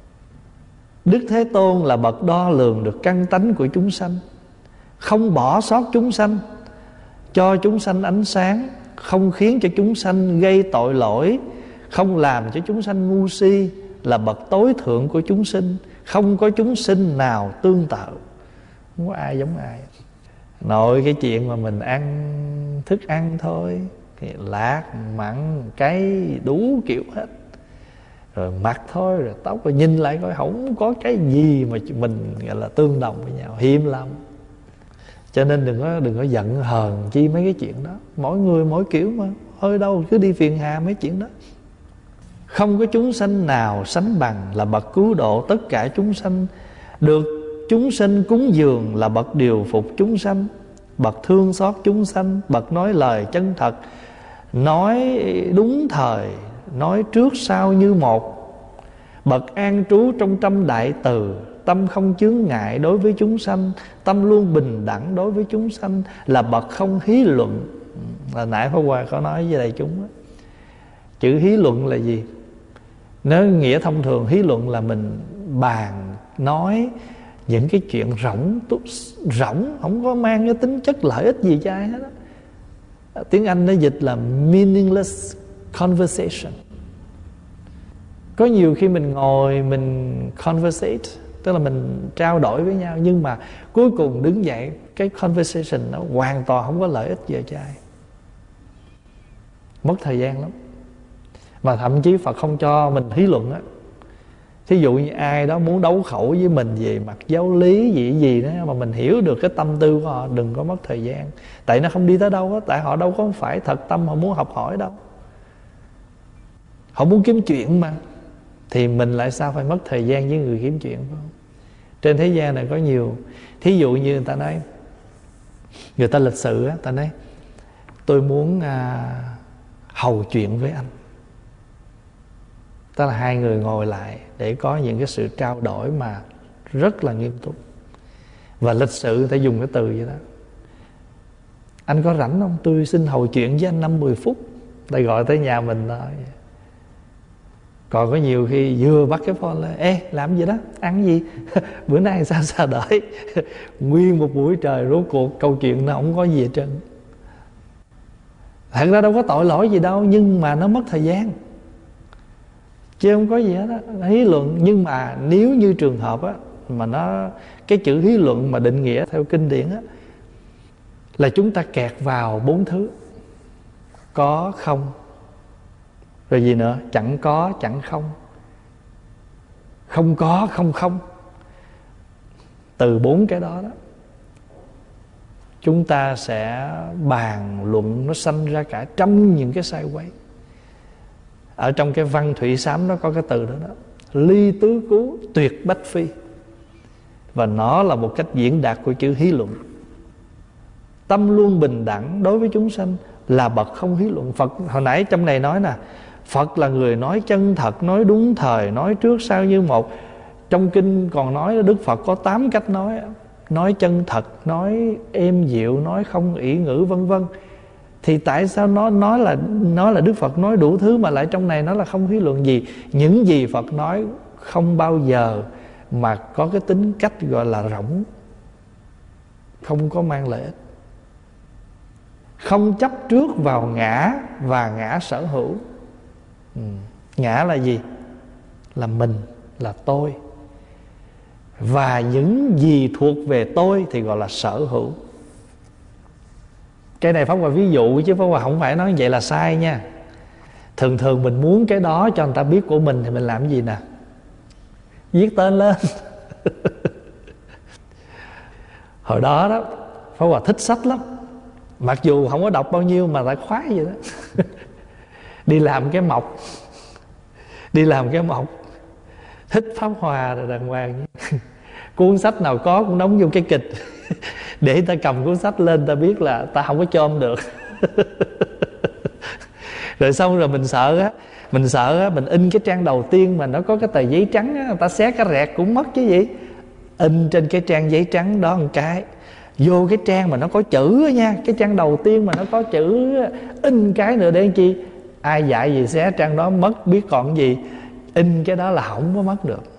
Đức Thế Tôn là bậc đo lường được căn tánh của chúng sanh, không bỏ sót chúng sanh, cho chúng sanh ánh sáng, không khiến cho chúng sanh gây tội lỗi, không làm cho chúng sanh ngu si, là bậc tối thượng của chúng sinh. Không có chúng sinh nào tương tự, không có ai giống ai. Nội cái chuyện mà mình ăn thức ăn thôi, thì lạc, mặn, cay, đủ kiểu hết. Rồi mặt thôi, rồi tóc, rồi nhìn lại coi không có cái gì mà mình gọi là tương đồng với nhau, hiếm lắm. Cho nên đừng có đừng có giận hờn chi mấy cái chuyện đó. Mỗi người mỗi kiểu mà, hơi đâu cứ đi phiền hà mấy chuyện đó. Không có chúng sanh nào sánh bằng, là bậc cứu độ tất cả chúng sanh. Được chúng sinh cúng dường, là bậc điều phục chúng sanh. Bậc thương xót chúng sanh, bậc nói lời chân thật, nói đúng thời, nói trước sau như một. Bậc an trú trong trăm đại từ, tâm không chướng ngại đối với chúng sanh, tâm luôn bình đẳng đối với chúng sanh, là bậc không hí luận. Là nãy Pháp Hòa có nói với đại chúng đó. Chữ hí luận là gì? Nếu nghĩa thông thường, hí luận là mình bàn nói những cái chuyện rỗng rỗng, không có mang cái tính chất lợi ích gì cho ai hết đó. Tiếng Anh nó dịch là meaningless conversation. Có nhiều khi mình ngồi mình conversate, tức là mình trao đổi với nhau, nhưng mà cuối cùng đứng dậy cái conversation nó hoàn toàn không có lợi ích gì cho ai, mất thời gian lắm. Mà thậm chí Phật không cho mình thí luận á. Thí dụ như ai đó muốn đấu khẩu với mình về mặt giáo lý gì gì đó, mà mình hiểu được cái tâm tư của họ, đừng có mất thời gian. Tại nó không đi tới đâu á. Tại họ đâu có phải thật tâm họ muốn học hỏi đâu, họ muốn kiếm chuyện mà. Thì mình lại sao phải mất thời gian với người kiếm chuyện, phải không? Trên thế gian này có nhiều. Thí dụ như người ta nói, người ta lịch sự á, ta nói tôi muốn à, hầu chuyện với anh. Tức là hai người ngồi lại để có những cái sự trao đổi mà rất là nghiêm túc. Và lịch sự người ta dùng cái từ vậy đó. Anh có rảnh không? Tôi xin hầu chuyện với anh năm mười phút. Ta gọi tới nhà mình thôi. Còn có nhiều khi vừa bắt cái phone lên, ê làm gì đó, ăn gì? Bữa nay sao sao đợi. Nguyên một buổi trời rốt cuộc câu chuyện nó không có gì hết trơn. Thật ra đâu có tội lỗi gì đâu, nhưng mà nó mất thời gian, chứ không có gì hết á. Hí luận. Nhưng mà nếu như trường hợp á, mà nó cái chữ hí luận mà định nghĩa theo kinh điển á, là chúng ta kẹt vào bốn thứ: có, không, rồi gì nữa, chẳng có, chẳng không, không có, không không. Từ bốn cái đó đó chúng ta sẽ bàn luận, nó sanh ra cả trăm những cái sai quấy. Ở trong cái văn Thủy Sám nó có cái từ đó đó: ly tứ cú, tuyệt bách phi. Và nó là một cách diễn đạt của chữ hí luận. Tâm luôn bình đẳng đối với chúng sanh, là bậc không hí luận. Phật hồi nãy trong này nói nè, Phật là người nói chân thật, nói đúng thời, nói trước sau như một. Trong kinh còn nói Đức Phật có tám cách nói: nói chân thật, nói êm dịu, nói không ỷ ngữ, vân vân. Thì tại sao nó nói là nói là Đức Phật nói đủ thứ, mà lại trong này nó là không hí luận gì? Những gì Phật nói không bao giờ mà có cái tính cách gọi là rỗng, không có mang lợi ích. Không chấp trước vào ngã và ngã sở hữu. ừ. Ngã là gì? Là mình, là tôi. Và những gì thuộc về tôi thì gọi là sở hữu. Cái này Pháp Hòa ví dụ, chứ Pháp Hòa không phải nói vậy là sai nha. Thường thường mình muốn cái đó cho người ta biết của mình thì mình làm gì nè? Viết tên lên. Hồi đó đó Pháp Hòa thích sách lắm, mặc dù không có đọc bao nhiêu mà lại khoái vậy đó. Đi làm cái mộc, Đi làm cái mộc thích Pháp Hòa rồi đàng hoàng. Cuốn sách nào có cũng đóng vô cái kịch để ta cầm cuốn sách lên ta biết là ta không có chôm được. Rồi xong rồi mình sợ á, mình sợ á, mình in cái trang đầu tiên mà nó có cái tờ giấy trắng á, người ta xé cái rẹt cũng mất chứ gì. In trên cái trang giấy trắng đó một cái, vô cái trang mà nó có chữ á nha, cái trang đầu tiên mà nó có chữ, in cái nữa để làm chi? Ai dạy gì xé trang đó mất biết còn gì. In cái đó là không có mất được.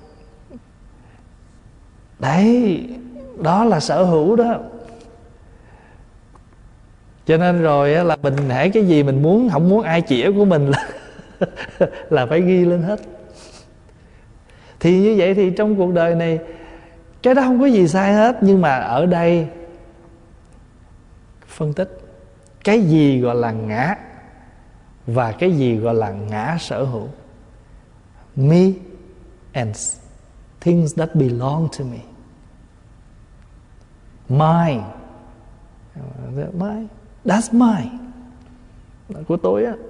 Đấy, đó là sở hữu đó. Cho nên rồi là mình hễ cái gì mình muốn, không muốn ai chĩa của mình là là phải ghi lên hết. Thì như vậy thì trong cuộc đời này cái đó không có gì sai hết. Nhưng mà ở đây phân tích cái gì gọi là ngã và cái gì gọi là ngã sở hữu. Me and things that belong to me. Mine, mine, that's mine, là của tôi á.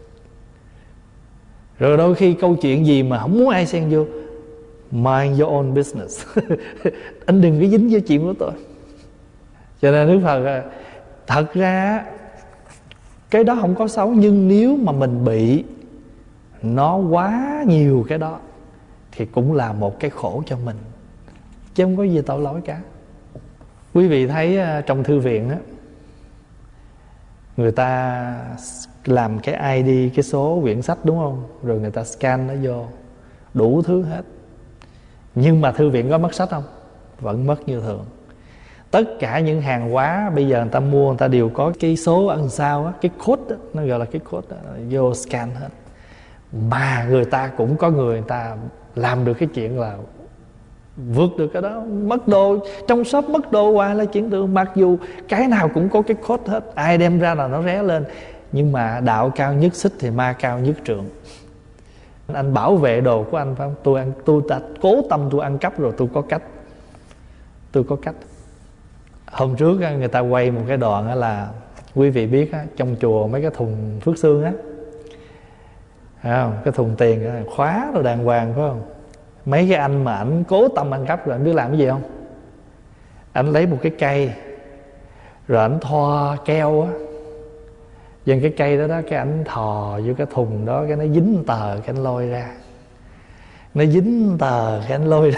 Rồi đôi khi câu chuyện gì mà không muốn ai xen vô, mind your own business. Anh đừng có dính vô chuyện của tôi. Cho nên Đức Phật, thật ra cái đó không có xấu, nhưng nếu mà mình bị nó quá nhiều cái đó thì cũng là một cái khổ cho mình, chứ không có gì tội lỗi cả. Quý vị thấy trong thư viện á, người ta làm cái i đê, cái số quyển sách đúng không? Rồi người ta scan nó vô, đủ thứ hết. Nhưng mà thư viện có mất sách không? Vẫn mất như thường. Tất cả những hàng hóa bây giờ người ta mua, người ta đều có cái số ăn sao á, cái code đó, nó gọi là cái code đó, vô scan hết. Mà người ta cũng có người, người ta làm được cái chuyện là vượt được cái đó. Mất đồ, trong shop mất đồ hoài là chuyện thường. Mặc dù cái nào cũng có cái code hết, ai đem ra là nó ré lên. Nhưng mà đạo cao nhất xích thì ma cao nhất trượng. Anh bảo vệ đồ của anh phải không? Tôi ăn, tôi đã cố tâm tôi ăn cắp rồi, tôi có cách. Tôi có cách. Hôm trước người ta quay một cái đoạn là quý vị biết á, trong chùa mấy cái thùng phước xương á, không? Cái thùng tiền khóa rồi đàng hoàng phải không? Mấy cái anh mà ảnh cố tâm ăn cắp rồi anh biết làm cái gì không? Anh lấy một cái cây rồi ảnh thoa keo á, dần cái cây đó đó, cái ảnh thò vô cái thùng đó, cái nó dính tờ, cái anh lôi ra. Nó dính tờ, cái anh lôi ra.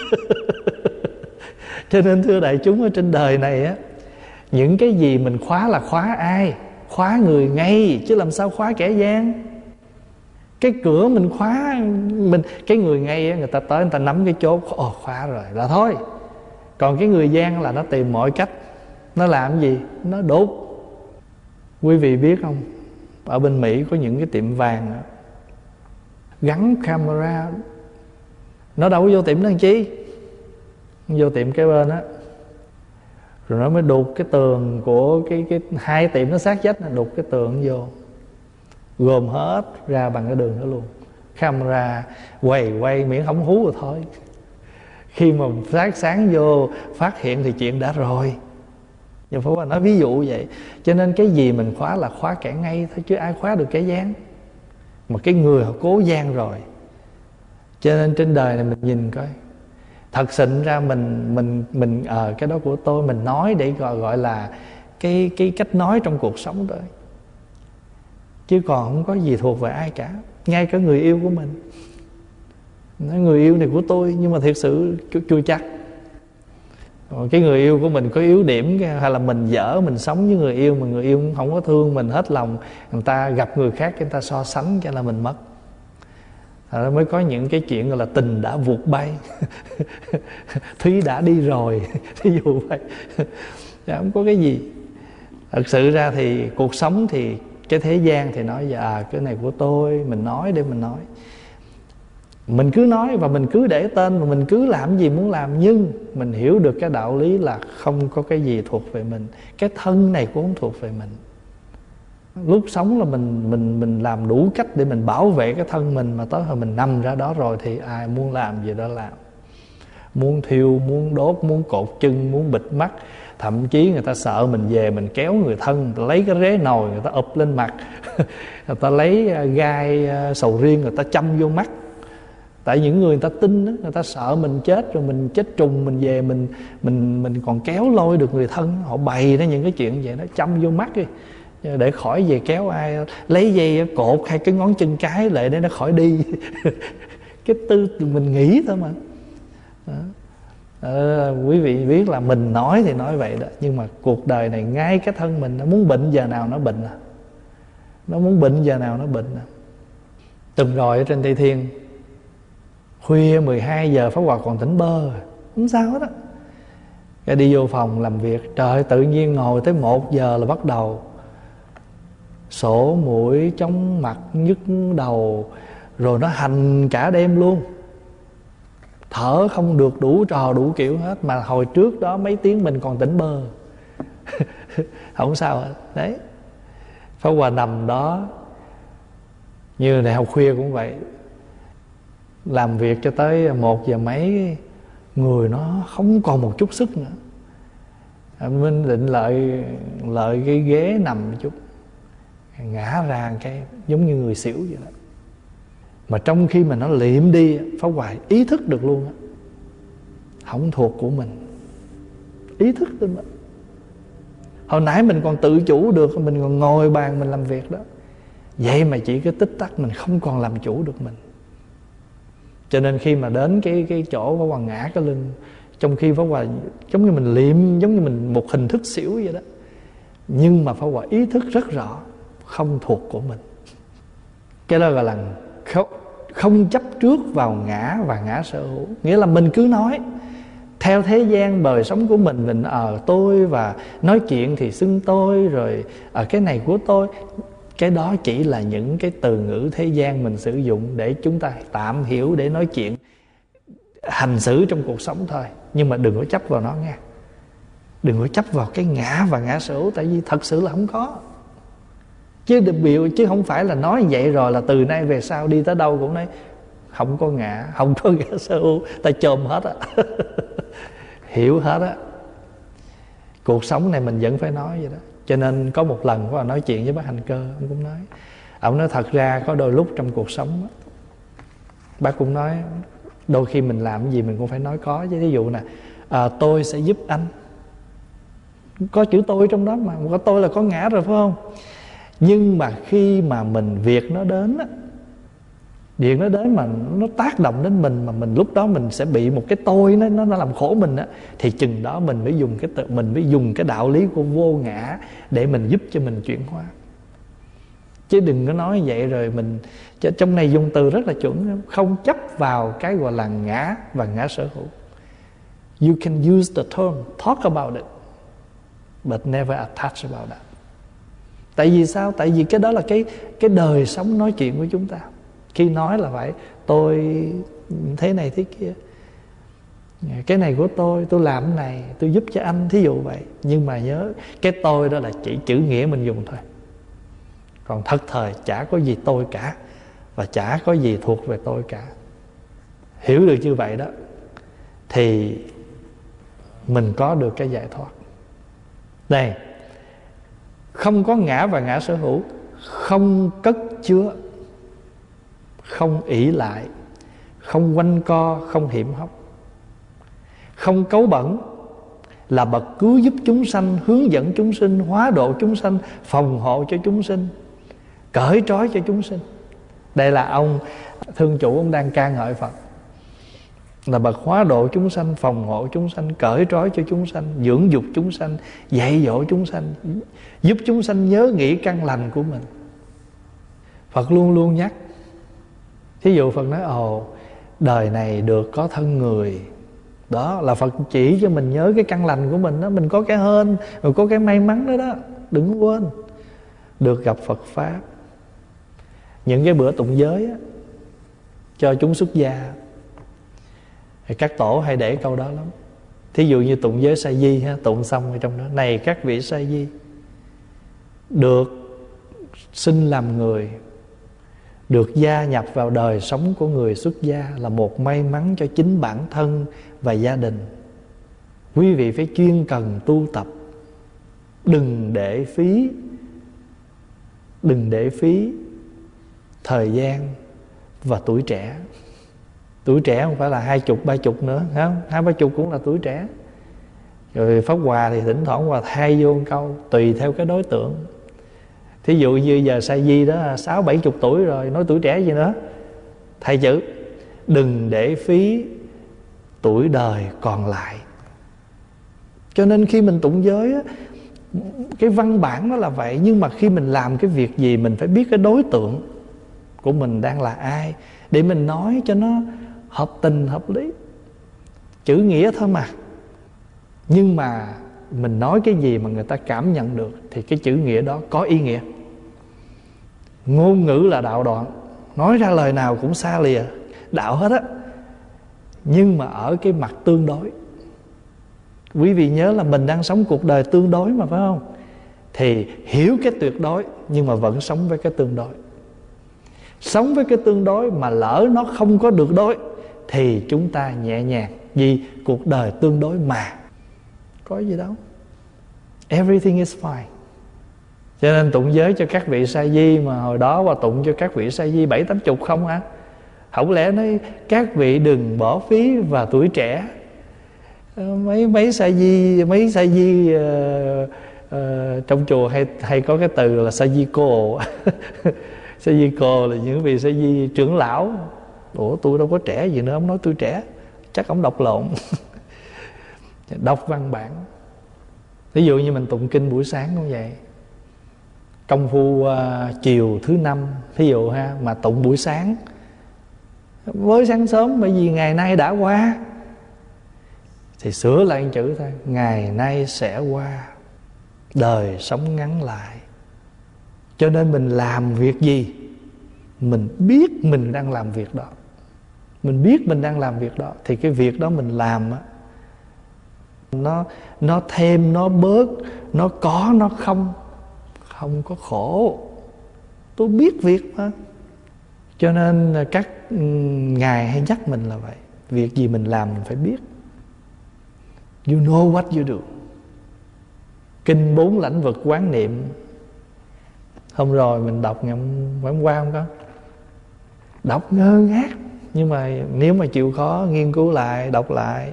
Cho nên thưa đại chúng, ở trên đời này á, những cái gì mình khóa là khóa ai? Khóa người ngay, chứ làm sao khóa kẻ gian. Cái cửa mình khóa, mình cái người ngay á, người ta tới người ta nắm cái chốt, ồ khóa rồi là thôi. Còn cái người gian là nó tìm mọi cách. Nó làm gì? Nó đốt. Quý vị biết không, ở bên Mỹ có những cái tiệm vàng đó, gắn camera. Nó đâu có vô tiệm đó làm chi? Vô tiệm cái bên á, rồi nó mới đục cái tường của cái cái hai tiệm nó sát vách, nó đục cái tường vô, gồm hết ra bằng cái đường đó luôn. Camera quay quay miễn không hú rồi thôi. Khi mà phát sáng vô phát hiện thì chuyện đã rồi. Nhưng phải nói ví dụ vậy. Cho nên cái gì mình khóa là khóa kẻ ngay thôi, chứ ai khóa được kẻ gian. Mà cái người họ cố gian rồi. Cho nên trên đời này mình nhìn coi, thật sự ra mình mình mình ờ à, cái đó của tôi, mình nói để gọi gọi là cái cái cách nói trong cuộc sống thôi. Chứ còn không có gì thuộc về ai cả. Ngay cả người yêu của mình, nói người yêu này của tôi, nhưng mà thiệt sự chưa chắc. Cái người yêu của mình có yếu điểm, hay là mình dở, mình sống với người yêu mà người yêu không có thương mình hết lòng, người ta gặp người khác, người ta so sánh cái là mình mất. Rồi mới có những cái chuyện gọi là tình đã vụt bay. Thúy đã đi rồi. Thí dụ vậy. Không có cái gì. Thật sự ra thì cuộc sống thì cái thế gian thì nói à cái này của tôi, mình nói để mình nói. Mình cứ nói và mình cứ để tên, và mình cứ làm gì muốn làm. Nhưng mình hiểu được cái đạo lý là không có cái gì thuộc về mình. Cái thân này cũng không thuộc về mình. Lúc sống là mình mình mình làm đủ cách để mình bảo vệ cái thân mình, mà tới hồi mình nằm ra đó rồi thì ai muốn làm gì đó làm. Muốn thiêu, muốn đốt, muốn cột chân, muốn bịt mắt. Thậm chí người ta sợ mình về mình kéo người thân, người ta lấy cái rế nồi người ta ụp lên mặt. Người ta lấy gai sầu riêng người ta châm vô mắt. Tại những người người ta tin đó, người ta sợ mình chết rồi mình chết trùng, mình về mình mình mình còn kéo lôi được người thân. Họ bày ra những cái chuyện vậy đó, châm vô mắt đi để khỏi về kéo ai, lấy dây cột hai cái ngón chân cái lại để nó khỏi đi. Cái tư mình nghĩ thôi mà. Đó. À, quý vị biết là mình nói thì nói vậy đó, nhưng mà cuộc đời này ngay cái thân mình nó muốn bệnh giờ nào nó bệnh à. Nó muốn bệnh giờ nào nó bệnh à. Từng rồi ở trên Tây Thiên, khuya mười hai giờ Pháp Hòa còn tỉnh bơ, không sao hết á. Cái đi vô phòng làm việc, trời ơi, tự nhiên ngồi tới một giờ là bắt đầu sổ mũi, chóng mặt, nhức đầu, rồi nó hành cả đêm luôn. Thở không được, đủ trò đủ kiểu hết. Mà hồi trước đó mấy tiếng mình còn tỉnh bơ. Không sao hết. Đấy, Pháp Hòa nằm đó. Như đại học khuya cũng vậy, làm việc cho tới một giờ mấy, người nó không còn một chút sức nữa. Mình định lợi lợi cái ghế nằm một chút, ngã ra cái giống như người xỉu vậy đó. Mà trong khi mà nó liệm đi, Pháp Hòa ý thức được luôn á, không thuộc của mình. Ý thức được mình. Hồi nãy mình còn tự chủ được, mình còn ngồi bàn mình làm việc đó. Vậy mà chỉ cái tích tắc mình không còn làm chủ được mình. Cho nên khi mà đến cái cái chỗ Pháp Hòa ngã cái lưng, trong khi Pháp Hòa giống như mình liệm, giống như mình một hình thức xỉu vậy đó, nhưng mà Pháp Hòa ý thức rất rõ không thuộc của mình. Cái đó gọi là không, không chấp trước vào ngã và ngã sở hữu. Nghĩa là mình cứ nói theo thế gian đời sống của mình, mình ở ờ, tôi, và nói chuyện thì xưng tôi, rồi ở ờ, cái này của tôi. Cái đó chỉ là những cái từ ngữ thế gian mình sử dụng để chúng ta tạm hiểu, để nói chuyện hành xử trong cuộc sống thôi. Nhưng mà đừng có chấp vào nó nha. Đừng có chấp vào cái ngã và ngã sở hữu, tại vì thật sự là không có. Chứ được biểu, chứ không phải là nói vậy rồi là từ nay về sau đi tới đâu cũng nói không có ngã, không có ngã sở hữu, ta chôm hết á. Hiểu hết á. Cuộc sống này mình vẫn phải nói vậy đó. Cho nên có một lần có nói chuyện với bác Hành Cơ, ông cũng nói, ông nói thật ra có đôi lúc trong cuộc sống đó, bác cũng nói đôi khi mình làm cái gì mình cũng phải nói có chứ. Ví dụ nè, à, tôi sẽ giúp anh, có chữ tôi trong đó mà, có tôi là có ngã rồi phải không? Nhưng mà khi mà mình việc nó đến á, việc nó đến mà nó tác động đến mình, mà mình lúc đó mình sẽ bị một cái tôi nó nó làm khổ mình á, thì chừng đó mình mới dùng cái tự, mình mới dùng cái đạo lý của vô ngã để mình giúp cho mình chuyển hóa. Chứ đừng có nói vậy rồi mình, trong này dùng từ rất là chuẩn, không chấp vào cái gọi là ngã và ngã sở hữu. You can use the term, talk about it, but never attach about that. Tại vì sao? Tại vì cái đó là cái cái đời sống nói chuyện của chúng ta. Khi nói là phải tôi thế này thế kia, cái này của tôi, tôi làm cái này, tôi giúp cho anh, thí dụ vậy. Nhưng mà nhớ cái tôi đó là chỉ chữ nghĩa mình dùng thôi. Còn thật thời chả có gì tôi cả, và chả có gì thuộc về tôi cả. Hiểu được như vậy đó thì mình có được cái giải thoát. Đây, không có ngã và ngã sở hữu, không cất chứa, không ỷ lại, không quanh co, không hiểm hóc, không cấu bẩn, là bậc cứu giúp chúng sanh, hướng dẫn chúng sinh, hóa độ chúng sanh, phòng hộ cho chúng sinh, cởi trói cho chúng sinh. Đây là ông thương chủ, ông đang ca ngợi Phật là bậc hóa độ chúng sanh, phòng hộ chúng sanh, cởi trói cho chúng sanh, dưỡng dục chúng sanh, dạy dỗ chúng sanh, giúp chúng sanh nhớ nghĩ căn lành của mình. Phật luôn luôn nhắc. Thí dụ Phật nói ồ, đời này được có thân người, đó là Phật chỉ cho mình nhớ cái căn lành của mình đó. Mình có cái hên, rồi có cái may mắn đó đó, đừng quên. Được gặp Phật Pháp, những cái bữa tụng giới á, cho chúng xuất gia, các tổ hay để câu đó lắm. Thí dụ như tụng giới sa di ha, tụng xong ở trong đó, này các vị sa di, được sinh làm người, được gia nhập vào đời sống của người xuất gia là một may mắn cho chính bản thân và gia đình. Quý vị phải chuyên cần tu tập, đừng để phí đừng để phí thời gian và tuổi trẻ. Tuổi trẻ không phải là hai chục ba chục nữa, không? Hai ba chục cũng là tuổi trẻ. Rồi Pháp Hòa thì thỉnh thoảng Hòa thay vô một câu tùy theo cái đối tượng. Thí dụ như giờ Sa Di đó sáu bảy chục tuổi rồi, nói tuổi trẻ gì nữa, thay chữ đừng để phí tuổi đời còn lại. Cho nên khi mình tụng giới á, cái văn bản nó là vậy, nhưng mà khi mình làm cái việc gì mình phải biết cái đối tượng của mình đang là ai, để mình nói cho nó hợp tình hợp lý. Chữ nghĩa thôi mà, nhưng mà mình nói cái gì mà người ta cảm nhận được thì cái chữ nghĩa đó có ý nghĩa. Ngôn ngữ là đạo đoạn, nói ra lời nào cũng xa lìa đạo hết á, nhưng mà ở cái mặt tương đối. Quý vị nhớ là mình đang sống cuộc đời tương đối mà, phải không? Thì hiểu cái tuyệt đối nhưng mà vẫn sống với cái tương đối. Sống với cái tương đối mà lỡ nó không có được đối thì chúng ta nhẹ nhàng. Vì cuộc đời tương đối mà, có gì đâu, everything is fine. Cho nên tụng giới cho các vị sa di mà hồi đó và tụng cho các vị sa di bảy tám chục không hả? Không lẽ nói các vị đừng bỏ phí vào tuổi trẻ. Mấy mấy sa di mấy sa di uh, uh, trong chùa hay hay có cái từ là sa di cô. Sa di cô là những vị sa di trưởng lão. Ủa tôi đâu có trẻ gì nữa, ông nói tôi trẻ, chắc ông đọc lộn. Đọc văn bản. Ví dụ như mình tụng kinh buổi sáng cũng vậy, công phu uh, chiều thứ năm ví dụ ha, mà tụng buổi sáng với sáng sớm, bởi vì ngày nay đã qua, thì sửa lại một chữ thôi, ngày nay sẽ qua, đời sống ngắn lại. Cho nên mình làm việc gì mình biết mình đang làm việc đó, mình biết mình đang làm việc đó, thì cái việc đó mình làm á, nó nó thêm nó bớt, nó có nó không, không có khổ. Tôi biết việc mà. Cho nên các ngài hay nhắc mình là vậy, việc gì mình làm mình phải biết. You know what you do. Kinh bốn lãnh vực quán niệm, hôm rồi mình đọc ngày hôm qua không có, đọc ngơ ngác, nhưng mà nếu mà chịu khó nghiên cứu lại, đọc lại.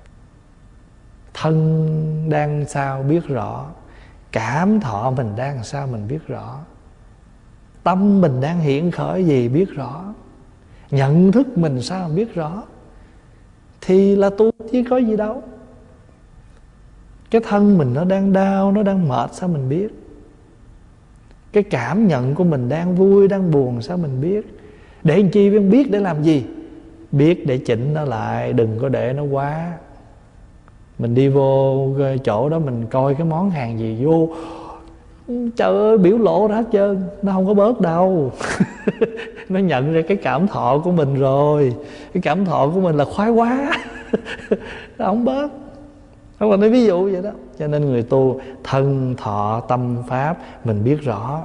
Thân đang sao biết rõ, cảm thọ mình đang sao mình biết rõ, tâm mình đang hiện khởi gì biết rõ, nhận thức mình sao biết rõ, thì là tu chứ có gì đâu. Cái thân mình nó đang đau, nó đang mệt sao mình biết, cái cảm nhận của mình đang vui, đang buồn sao mình biết. Để làm chi biết, để làm gì? Biết để chỉnh nó lại, đừng có để nó quá. Mình đi vô chỗ đó mình coi cái món hàng gì vô, trời ơi biểu lộ ra hết trơn, nó không có bớt đâu. Nó nhận ra cái cảm thọ của mình rồi, cái cảm thọ của mình là khoái quá. Nó không bớt. Không phải nói ví dụ vậy đó. Cho nên người tu thân thọ tâm pháp mình biết rõ.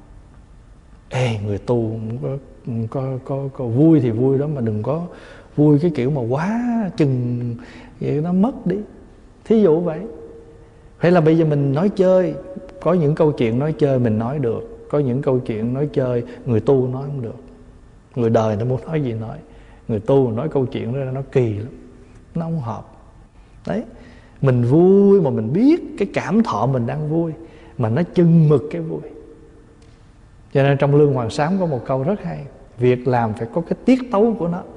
Ê, người tu có, có, có, có vui thì vui đó, mà đừng có vui cái kiểu mà quá chừng vậy, nó mất đi. Thí dụ vậy. Hay là bây giờ mình nói chơi, có những câu chuyện nói chơi mình nói được, có những câu chuyện nói chơi người tu nói không được. Người đời nó muốn nói gì nói, người tu nói câu chuyện đó nó kỳ lắm, nó không hợp. Đấy, mình vui mà mình biết cái cảm thọ mình đang vui, mà nó chừng mực cái vui. Cho nên trong Lương Hoàng Sám có một câu rất hay, việc làm phải có cái tiết tấu của nó,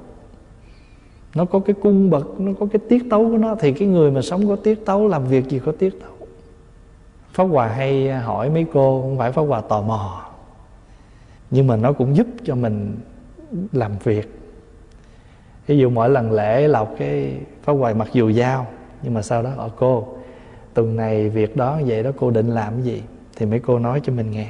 nó có cái cung bậc, nó có cái tiết tấu của nó. Thì cái người mà sống có tiết tấu, làm việc gì có tiết tấu. Pháp Hòa hay hỏi mấy cô, không phải Pháp Hòa tò mò, nhưng mà nó cũng giúp cho mình làm việc. Ví dụ mỗi lần lễ lộc cái Pháp Hòa mặc dù dao, nhưng mà sau đó ở cô tuần này việc đó vậy đó, cô định làm cái gì, thì mấy cô nói cho mình nghe.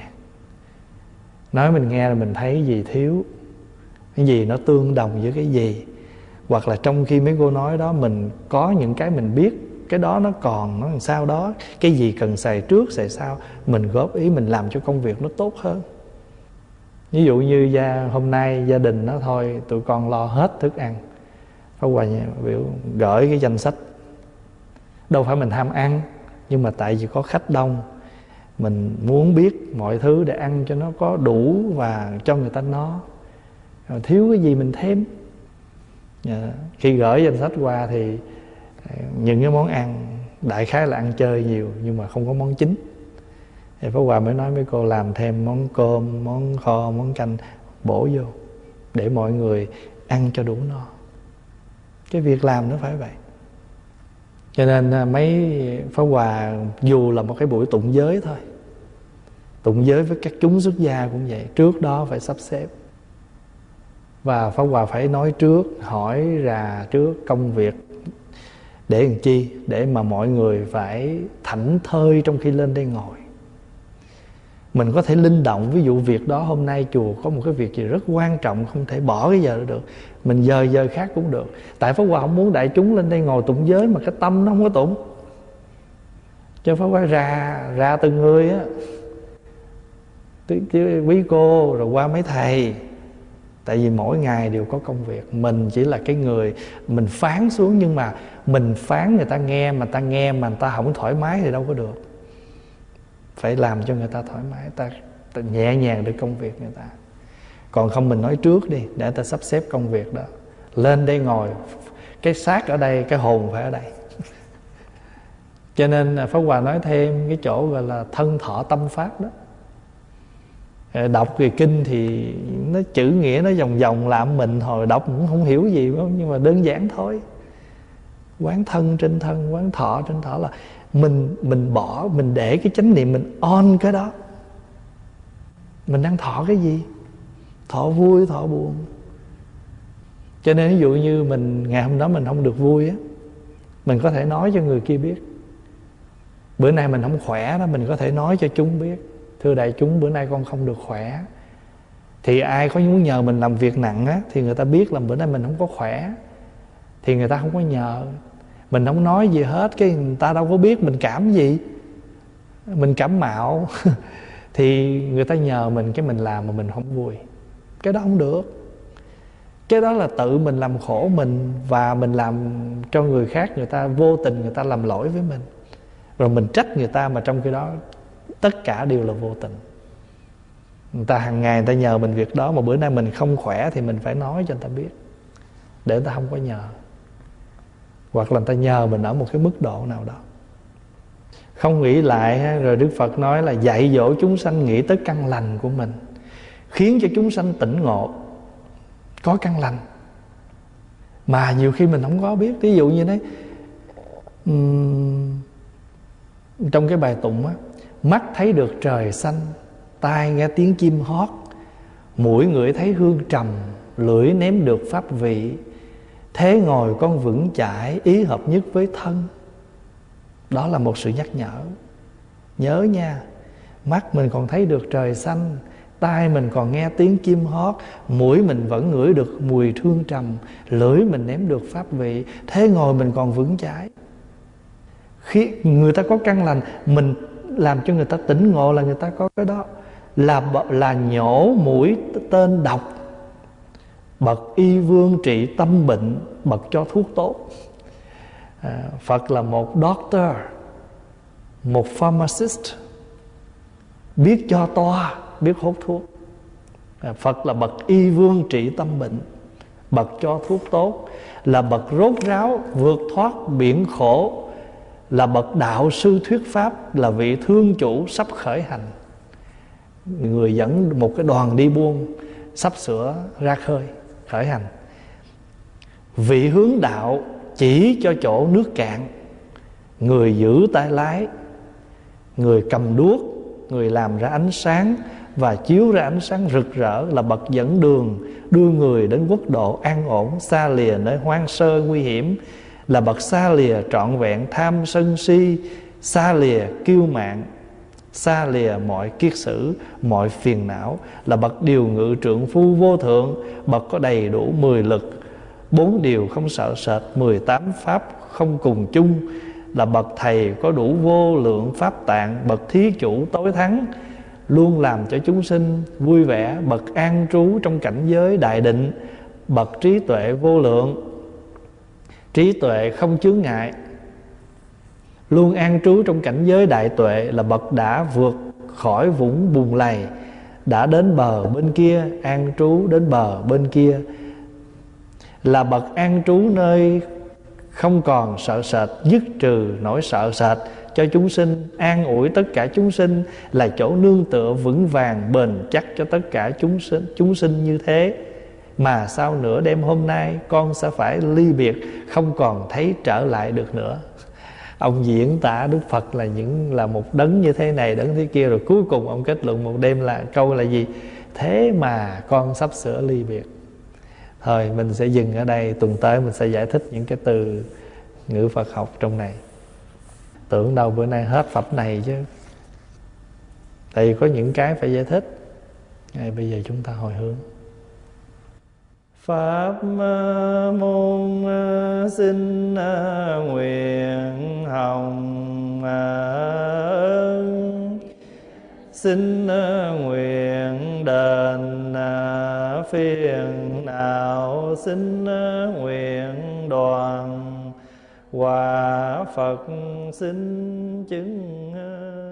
Nói mình nghe là mình thấy cái gì thiếu, cái gì nó tương đồng với cái gì. Hoặc là trong khi mấy cô nói đó, mình có những cái mình biết, cái đó nó còn, nó làm sao đó, cái gì cần xài trước, xài sau, mình góp ý, mình làm cho công việc nó tốt hơn. Ví dụ như gia, hôm nay gia đình nó thôi, tụi con lo hết thức ăn, Pháp Hòa biểu gửi cái danh sách. Đâu phải mình ham ăn, nhưng mà tại vì có khách đông, mình muốn biết mọi thứ để ăn cho nó có đủ và cho người ta no. Rồi thiếu cái gì mình thêm. Khi gửi danh sách qua thì những cái món ăn đại khái là ăn chơi nhiều, nhưng mà không có món chính. Thì Pháp Hòa mới nói với cô làm thêm món cơm, món kho, món canh bổ vô để mọi người ăn cho đủ no. Cái việc làm nó phải vậy. Cho nên mấy Pháp Hòa dù là một cái buổi tụng giới thôi, tụng giới với các chúng xuất gia cũng vậy, trước đó phải sắp xếp. Và Pháp Hòa phải nói trước, hỏi ra trước công việc. Để làm chi? Để mà mọi người phải thảnh thơi trong khi lên đây ngồi. Mình có thể linh động, ví dụ việc đó hôm nay chùa có một cái việc gì rất quan trọng, không thể bỏ cái giờ đó được, mình giờ giờ khác cũng được. Tại Pháp Hòa không muốn đại chúng lên đây ngồi tụng giới mà cái tâm nó không có tụng. Cho Pháp Hòa ra ra từng người á, quý cô rồi qua mấy thầy. Tại vì mỗi ngày đều có công việc. Mình chỉ là cái người mình phán xuống, nhưng mà mình phán người ta nghe, mà ta nghe mà người ta không thoải mái thì đâu có được. Phải làm cho người ta thoải mái, ta, ta nhẹ nhàng được công việc người ta. Còn không mình nói trước đi, để ta sắp xếp công việc đó. Lên đây ngồi, cái xác ở đây, cái hồn phải ở đây. Cho nên Pháp Hòa nói thêm cái chỗ gọi là thân thọ tâm pháp đó. Đọc cái kinh thì nó chữ nghĩa nó vòng vòng làm mình hồi đọc cũng không hiểu gì đâu, nhưng mà đơn giản thôi. Quán thân trên thân, quán thọ trên thọ là mình mình bỏ, mình để cái chánh niệm mình on cái đó. Mình đang thọ cái gì? Thọ vui, thọ buồn. Cho nên ví dụ như mình ngày hôm đó mình không được vui á, mình có thể nói cho người kia biết. Bữa nay mình không khỏe đó, mình có thể nói cho chúng biết. Thưa đại chúng, bữa nay con không được khỏe. Thì ai có muốn nhờ mình làm việc nặng á, thì người ta biết là bữa nay mình không có khỏe, thì người ta không có nhờ. Mình không nói gì hết, cái người ta đâu có biết mình cảm gì. Mình cảm mạo thì người ta nhờ mình, cái mình làm mà mình không vui. Cái đó không được. Cái đó là tự mình làm khổ mình, và mình làm cho người khác, người ta vô tình người ta làm lỗi với mình, rồi mình trách người ta, mà trong khi đó tất cả đều là vô tình. Người ta hàng ngày người ta nhờ mình việc đó, mà bữa nay mình không khỏe thì mình phải nói cho người ta biết, để người ta không có nhờ. Hoặc là người ta nhờ mình ở một cái mức độ nào đó. Không nghĩ lại, rồi Đức Phật nói là dạy dỗ chúng sanh nghĩ tới căn lành của mình, khiến cho chúng sanh tỉnh ngộ, có căn lành. Mà nhiều khi mình không có biết. Ví dụ như đấy, um, trong cái bài tụng á, mắt thấy được trời xanh, tai nghe tiếng chim hót, mũi ngửi thấy hương trầm, lưỡi nếm được pháp vị, thế ngồi con vững chãi, ý hợp nhất với thân. Đó là một sự nhắc nhở. Nhớ nha, mắt mình còn thấy được trời xanh, tai mình còn nghe tiếng chim hót, mũi mình vẫn ngửi được mùi hương trầm, lưỡi mình nếm được pháp vị, thế ngồi mình còn vững chãi. Khi người ta có căn lành, mình làm cho người ta tỉnh ngộ là người ta có cái đó. Là, là nhổ mũi tên độc, bậc y vương trị tâm bệnh, bậc cho thuốc tốt. à, Phật là một doctor, một pharmacist, biết cho toa, biết hút thuốc. à, Phật là bậc y vương trị tâm bệnh, bậc cho thuốc tốt, là bậc rốt ráo vượt thoát biển khổ, là bậc đạo sư thuyết pháp, là vị thương chủ sắp khởi hành. Người dẫn một cái đoàn đi buôn sắp sửa ra khơi, khởi hành. Vị hướng đạo chỉ cho chỗ nước cạn, người giữ tay lái, người cầm đuốc, người làm ra ánh sáng và chiếu ra ánh sáng rực rỡ, là bậc dẫn đường đưa người đến quốc độ an ổn, xa lìa nơi hoang sơ nguy hiểm, là bậc xa lìa trọn vẹn tham sân si, xa lìa kiêu mạn, xa lìa mọi kiết sử, mọi phiền não, là bậc điều ngự trượng phu vô thượng, bậc có đầy đủ mười lực, bốn điều không sợ sệt, mười tám pháp không cùng chung, là bậc thầy có đủ vô lượng pháp tạng, bậc thí chủ tối thắng, luôn làm cho chúng sinh vui vẻ, bậc an trú trong cảnh giới đại định, bậc trí tuệ vô lượng, trí tuệ không chướng ngại, luôn an trú trong cảnh giới đại tuệ, là bậc đã vượt khỏi vũng bùn lầy, đã đến bờ bên kia, an trú đến bờ bên kia, là bậc an trú nơi không còn sợ sệt, dứt trừ nỗi sợ sệt cho chúng sinh, an ủi tất cả chúng sinh, là chỗ nương tựa vững vàng bền chắc cho tất cả chúng sinh, chúng sinh như thế. Mà sau nửa đêm hôm nay con sẽ phải ly biệt, không còn thấy trở lại được nữa. Ông diễn tả Đức Phật là những là một đấng như thế này, đấng thế kia, rồi cuối cùng ông kết luận một đêm là câu là gì? Thế mà con sắp sửa ly biệt. Thôi mình sẽ dừng ở đây, tuần tới mình sẽ giải thích những cái từ ngữ Phật học trong này. Tưởng đâu bữa nay hết phẩm này chứ, tại vì có những cái phải giải thích. Ngay bây giờ chúng ta hồi hướng. Pháp môn xin nguyện hồng ân, xin nguyện đền phiền não, xin nguyện đoàn quả Phật xin chứng